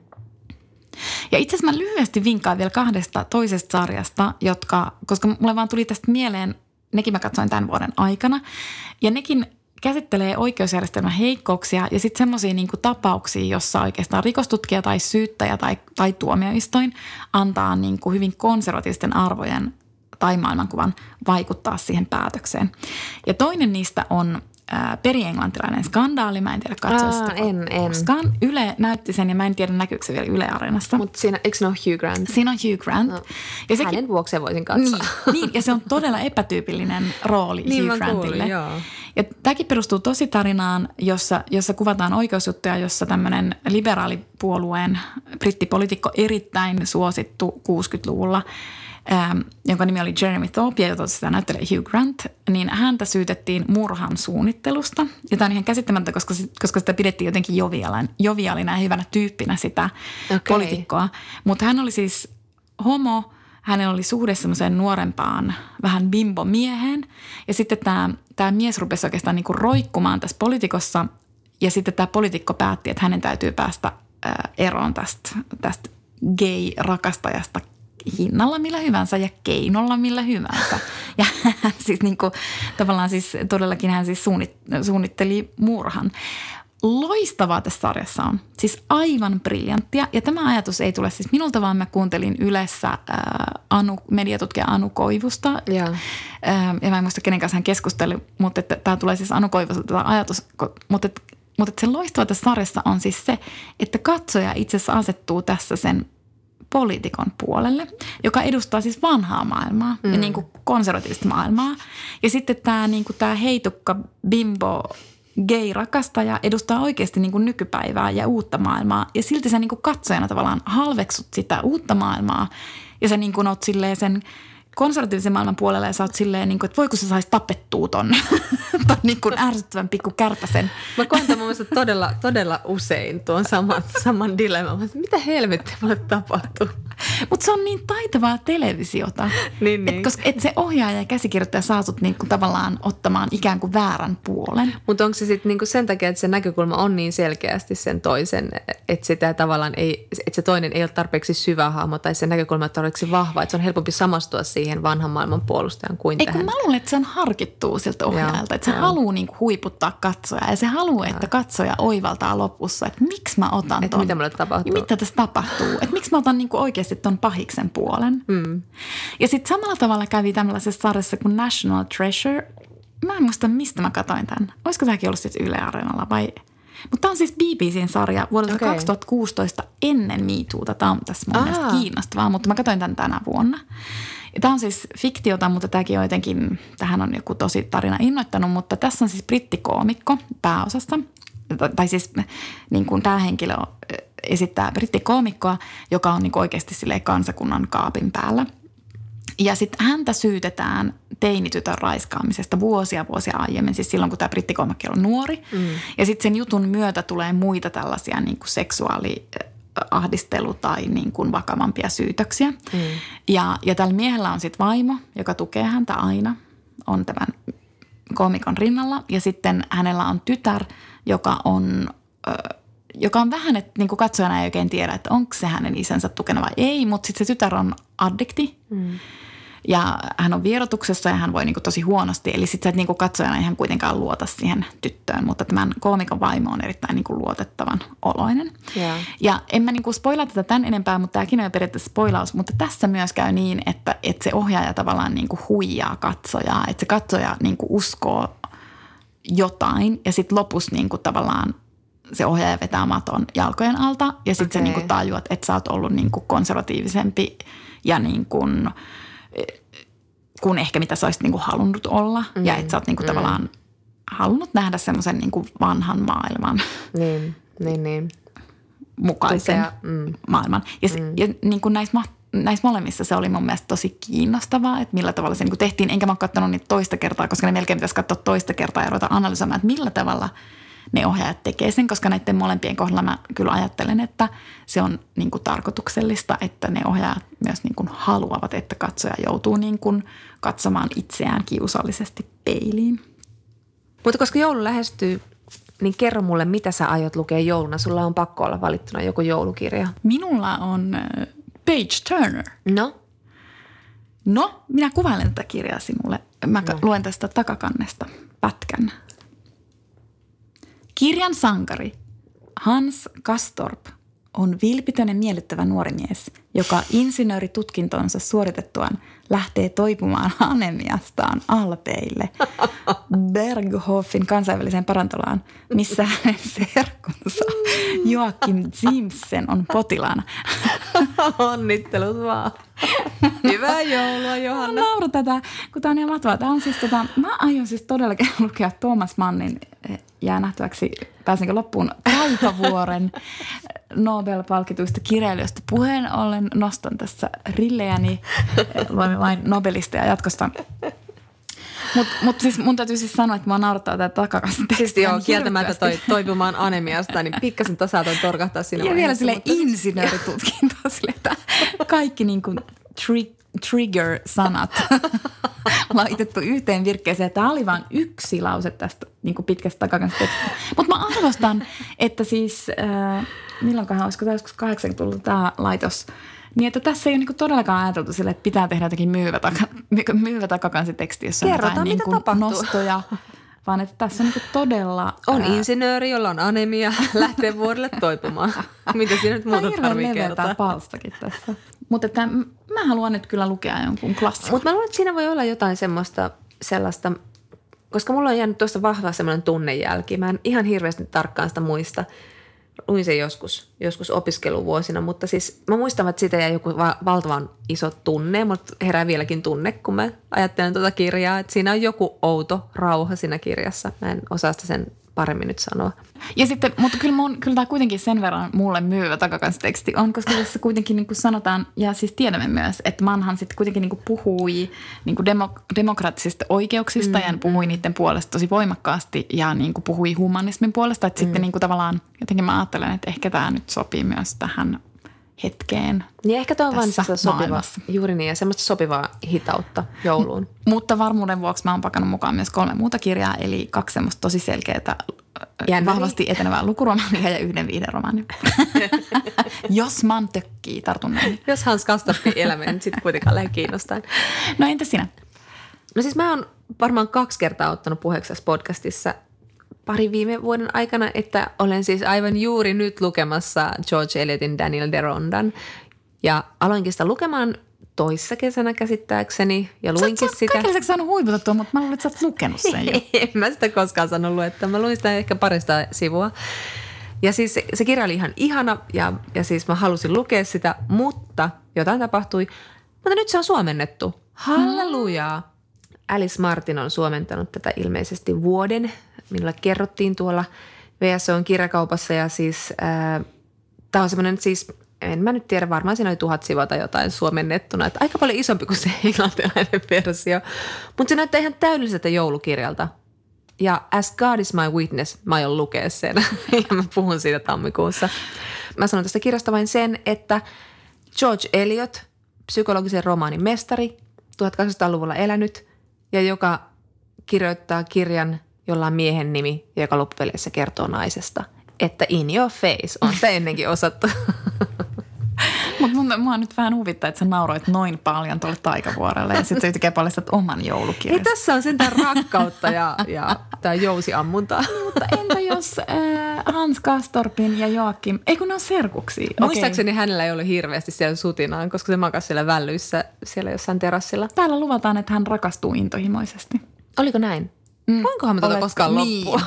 Ja itse asiassa mä lyhyesti vinkkaan vielä kahdesta toisesta sarjasta, jotka, koska mulle vaan tuli tästä mieleen, nekin mä katsoin tämän vuoden aikana. Ja nekin käsittelee oikeusjärjestelmän heikkouksia ja sitten semmoisia niinku tapauksia, jossa oikeastaan rikostutkija tai syyttäjä tai, tai tuomioistuin antaa niinku hyvin konservatiivisten arvojen tai maailmankuvan vaikuttaa siihen päätökseen. Ja toinen niistä on perienglantilainen skandaali. Mä en tiedä katsoista en, en. koskaan. Yle näytti sen ja mä en tiedä näkyykö se vielä Yle Areenassa. Mutta siinä, eikö se ole Hugh Grant? Siinä on Hugh Grant. No. Ja sekin, hänen vuokseen voisin katsoa. Niin, niin, ja se on todella epätyypillinen rooli niin Hugh Grantille. Kuulin, ja tämäkin perustuu tositarinaan, jossa, jossa kuvataan oikeusjuttuja, jossa tämmöinen liberaalipuolueen brittipoliitikko erittäin suosittu kuusikymmentäluvulla, Ähm, jonka nimi oli Jeremy Thorpe, jota sitä näyttelee Hugh Grant, niin häntä syytettiin murhan suunnittelusta. Ja tämä on ihan käsittämättä, koska, koska sitä pidettiin jotenkin joviaalina ja hyvänä tyyppinä sitä okay. poliitikkoa. Mutta hän oli siis homo, hänellä oli suhde semmoiseen nuorempaan vähän bimbo-mieheen. Ja sitten tämä, tämä mies rupesi oikeastaan niinku roikkumaan tässä poliitikossa. Ja sitten tämä poliitikko päätti, että hänen täytyy päästä äh, eroon tästä, tästä gay-rakastajasta hinnalla millä hyvänsä ja keinolla millä hyvänsä. Ja siis niin kuin, tavallaan siis todellakin hän siis suunnitteli murhan. Loistavaa tässä sarjassa on. Siis aivan briljanttia. Ja tämä ajatus ei tule siis minulta, vaan mä kuuntelin Ylessä äh, Anu, mediatutkija Anu Koivusta. Ja, äh, ja mä en muista kenen kanssa hän keskusteli, mutta tämä tulee siis Anu Koivusta tämä ajatus. Mutta, et, mutta et se loistava tässä sarjassa on siis se, että katsoja itse asiassa asettuu tässä sen poliitikon puolelle, joka edustaa siis vanhaa maailmaa mm. ja niin kuin konservatiivista maailmaa. Ja sitten tämä, niin kuin tämä heitukka bimbo gay-rakastaja edustaa oikeasti niin kuin nykypäivää ja uutta maailmaa. Ja silti sä niin kuin katsojana tavallaan halveksut sitä uutta maailmaa ja sä niin kuin oot silleen sen konservatiivisen maailman puolella ja sä oot silleen, niin kuin, että voiko sä saisi tapettua ton, ton niin kuin ärsyttävän pikku kärpäsen. Mä koen tämän mun mielestä todella, todella usein tuon saman, saman dilemman. Mitä helvettiä mulle tapahtuu? Mutta se on niin taitavaa televisiota, niin, niin. Et, koska et se ohjaaja ja käsikirjoittaja saa sut niinku tavallaan ottamaan ikään kuin väärän puolen. Mutta onko se sitten niinku sen takia, että se näkökulma on niin selkeästi sen toisen, että sitä tavallaan ei, että se toinen ei ole tarpeeksi syvä hahmo tai se näkökulma on tarpeeksi vahva, että se on helpompi samastua siihen vanhan maailman puolustajan kuin ei, tähän. Ei kun mä luulen, että se on harkittua siltä ohjaajalta, että se haluaa niinku huiputtaa katsojaa ja se haluaa, että katsoja oivaltaa lopussa, että miksi mä otan että ton. Mitä mulle tapahtuu. Mitä tässä tapahtuu, että miksi mä otan niinku oikeasti ton pahiksen puolen. Mm. Ja sitten samalla tavalla kävi tämmöisessä sarjassa kuin National Treasure. Mä en muista, mistä mä katsoin tämän. Olisiko tämäkin ollut sitten Yle Areenalla vai? Mutta tämä on siis B B C:n sarja vuodelta okay. kaksituhattakuusitoista ennen Me Toota. Tämä on tässä mun Aa. mielestä kiinnostavaa, mutta mä katsoin tämän tänä vuonna. Ja tämä on siis fiktiota, mutta tämäkin on jotenkin, tähän on joku tosi tarina innoittanut, mutta tässä on siis brittikoomikko pääosassa. Tai siis niin kuin tämä henkilö esittää brittikoomikkoa, joka on niin kuin oikeasti silleen kansakunnan kaapin päällä. Ja sitten häntä syytetään teinitytön raiskaamisesta vuosia vuosia aiemmin, siis silloin kun tämä brittikoomikko on nuori. Mm. Ja sitten sen jutun myötä tulee muita tällaisia niin kuin seksuaaliahdistelu- tai niin kuin vakavampia syytöksiä. Mm. Ja, ja tällä miehellä on sitten vaimo, joka tukee häntä aina, on tämän koomikon rinnalla. Ja sitten hänellä on tytär, joka on... Ö, joka on vähän, että niin kuin katsojana ei oikein tiedä, että onko se hänen isänsä tukena vai ei, mutta sitten se tytär on addikti mm. ja hän on vierotuksessa ja hän voi niin kuin tosi huonosti. Eli sitten sä et niin kuin katsojana ihan kuitenkaan luota siihen tyttöön, mutta tämän koomikon vaimo on erittäin niin kuin luotettavan oloinen. Yeah. Ja en mä niin kuin spoilaa tätä tämän enempää, mutta tämäkin on jo periaatteessa spoilaus, mutta tässä myös käy niin, että, että se ohjaaja tavallaan niin kuin huijaa katsojaa, että se katsoja niin kuin uskoo jotain ja sitten lopussa niin kuin tavallaan se ohjaaja vetää maton jalkojen alta ja sitten okay. se niinku tajuat, että sä oot ollut niinku konservatiivisempi ja niinku kuin ehkä mitä sä olisit niin kuin halunnut olla. Mm. Ja että sä oot niin kuin mm. tavallaan halunnut nähdä semmoisen niin kuin vanhan maailman. Niin, niin, niin. Mukaisen mm. maailman. Ja, se, mm. ja niin kuin näissä, näissä molemmissa se oli mun mielestä tosi kiinnostavaa, että millä tavalla se niin kuin tehtiin. Enkä mä ole katsonut niitä toista kertaa, koska ne melkein pitäisi katsoa toista kertaa ja ruveta analysoimaan, että millä tavalla ne ohjaajat tekee sen. Koska näiden molempien kohdalla mä kyllä ajattelen, että se on niin kuin tarkoituksellista, että ne ohjaajat myös niin kuin haluavat, että katsoja joutuu niin kuin katsomaan itseään kiusallisesti peiliin. Mutta koska joulu lähestyy, niin kerro mulle, mitä sä aiot lukea jouluna. Sulla on pakko olla valittuna joku joulukirja. Minulla on äh, Page Turner. No? No, minä kuvailen tätä kirjaa sinulle. Mä no. luen tästä takakannesta pätkän. Kirjan sankari Hans Castorp on vilpitön ja miellyttävä nuori mies, joka insinööritutkintonsa suoritettuaan lähtee toipumaan anemiastaan Alpeille Berghofin kansainväliseen parantolaan, missä hänen serkkunsa Joakim Zimsen on potilaana. Onnittelut vaan. Hyvää joulua, Johanna. Mä nauran tätä, kun tää on ihan mahtavaa. Tää on siis tota, mä aion siis todellakin lukea Thomas Mannin, jää nähtäväksi, pääsenkö loppuun, Taikavuoren Nobel-palkituista kirjailijoista. Puheen ollen nostan tässä rillejäni, luemme vain Nobelisteja jatkosta. Mutta mut siis mun täytyy siis sanoa, että mua naurattaa tämä takakasta tekstiä. Siis joo, kieltämättä toi, toipumaan anemiasta, niin pikkasen tasaton torkahtaa siinä ja vaiheessa. Vielä silleen insinööritutkintoa, silleen, että kaikki niin kuin tri- trigger-sanat laitettu yhteen virkkeeseen. Tämä oli vain yksi lause tästä niin kuin pitkästä takakasta tekstistä. Mutta mä arvostan, että siis, äh, milloinkohan olisiko tämä joskus kahdeksankymmentäluvulta tämä laitos, niin että tässä ei ole niinku todellakaan ajateltu sille, että pitää tehdä jotakin myyvä, taka, myyvä takakansiteksti, jossa on jotain niinku nostoja, vaan että tässä on niinku todella... On ää... insinööri, jolla on anemia, lähtee vuodelle toipumaan. Mitä siinä nyt muuta tarvii kertaa? Tämä palstakin tässä. Mutta että mä haluan nyt kyllä lukea jonkun klassikon. Mutta mä luulen, että siinä voi olla jotain semmoista, sellaista, koska mulla on jäänyt tuosta vahva semmoinen tunnejälki. Mä en ihan hirveästi tarkkaan sitä muista. Luin sen joskus, joskus opiskeluvuosina, mutta siis mä muistan, että siitä jäi joku va- valtavan iso tunne, mutta herää vieläkin tunne, kun mä ajattelen tuota kirjaa, että siinä on joku outo rauha siinä kirjassa. Mä en osaa sitä sen paremmin nyt sanoa. Ja sitten, mutta kyllä, mun, kyllä tämä kuitenkin sen verran mulle myyvä takakansiteksti on, koska tässä kuitenkin niin kuin sanotaan, ja siis tiedämme myös, että Manhan sitten kuitenkin niin kuin puhui niin kuin demok- demokraattisista oikeuksista mm. ja puhui niiden puolesta tosi voimakkaasti ja niin kuin puhui humanismin puolesta. Että mm. sitten niin kuin tavallaan jotenkin mä ajattelen, että ehkä tämä nyt sopii myös tähän hetkeen. Niin ehkä tuo on vain sopiva, juuri niin, ja semmoista sopivaa hitautta jouluun. M- mutta varmuuden vuoksi mä oon pakannut mukaan myös kolme muuta kirjaa, eli kaksi semmoista tosi selkeää, Jännä. vahvasti etenevää lukuromaania ja yhden viihderomaania. Jos man tökkii, tartun näin. Jos Hans Castorpin elämä nyt sitten kuitenkaan lähde kiinnostaa. No entä sinä? No siis mä oon varmaan kaksi kertaa ottanut puheeksi podcastissa pari viime vuoden aikana, että olen siis aivan juuri nyt lukemassa George Eliotin Daniel Derondan. Ja aloinkin sitä lukemaan toissa kesänä käsittääkseni ja luinkin sä, sä sitä. Kaikille sä saanut huiputettua, mutta mä luulen, että sä oot lukenut sen jo. En mä sitä koskaan saanut luettua. Mä luin sitä ehkä parista sivua. Ja siis se, se kirja oli ihan ihana ja, ja siis mä halusin lukea sitä, mutta jotain tapahtui. Mutta nyt se on suomennettu. Hallelujaa. Alice Martin on suomentanut tätä ilmeisesti vuoden. Minulle kerrottiin tuolla V S O:n kirjakaupassa ja siis äh, tämä on semmoinen siis, en mä nyt tiedä, varmaan siinä oli tuhat sivua tai jotain suomennettuna. Että aika paljon isompi kuin se englantilainen versio. Mutta se näyttää ihan täydelliseltä joulukirjalta. Ja As God is my witness, mä aion lukea sen ja mä puhun siitä tammikuussa. Mä sanon tästä kirjasta vain sen, että George Eliot, psykologisen romaanin mestari, tuhatkahdeksansataaluvulla elänyt ja joka kirjoittaa kirjan, jolla on miehen nimi, joka loppupeleissä kertoo naisesta. Että in your face on sitä ennenkin osattu. Mutta mua nyt vähän huvittaa, että sä nauroit noin paljon tuolle Taikavuorelle ja sitten sä yhtäkkiä paljastat oman joulukirjan. Ei, tässä on sentään rakkautta ja, ja tämä jousiammuntaa. Niin, mutta entä jos äh, Hans Castorpin ja Joakim, ei kun ne on serkuksi. Muistaakseni okay. Hänellä ei ollut hirveästi siellä sutinaan, koska se makasi siellä vällyissä siellä jossain terassilla. Täällä luvataan, että hän rakastuu intohimoisesti. Oliko näin? Mm. Voinkohan me tuota Olet, koskaan niin. loppua?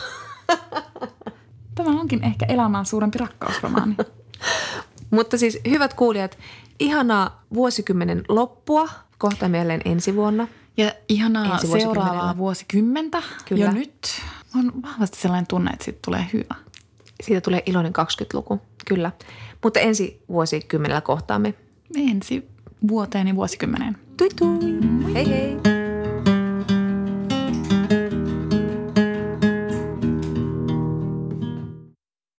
Tämä onkin ehkä elämään suurempi rakkausromaani. Mutta siis hyvät kuulijat, ihanaa vuosikymmenen loppua. Kohta mieleen ensi vuonna. Ja ihanaa seuraavaa vuosikymmentä. Kyllä. Jo nyt on vahvasti sellainen tunne, että siitä tulee hyvä. Siitä tulee iloinen kaksikymmentäluku, kyllä. Mutta ensi vuosikymmenellä kohtaamme. Ensi vuoteen ja vuosikymmeneen. Tui tui. Hei hei.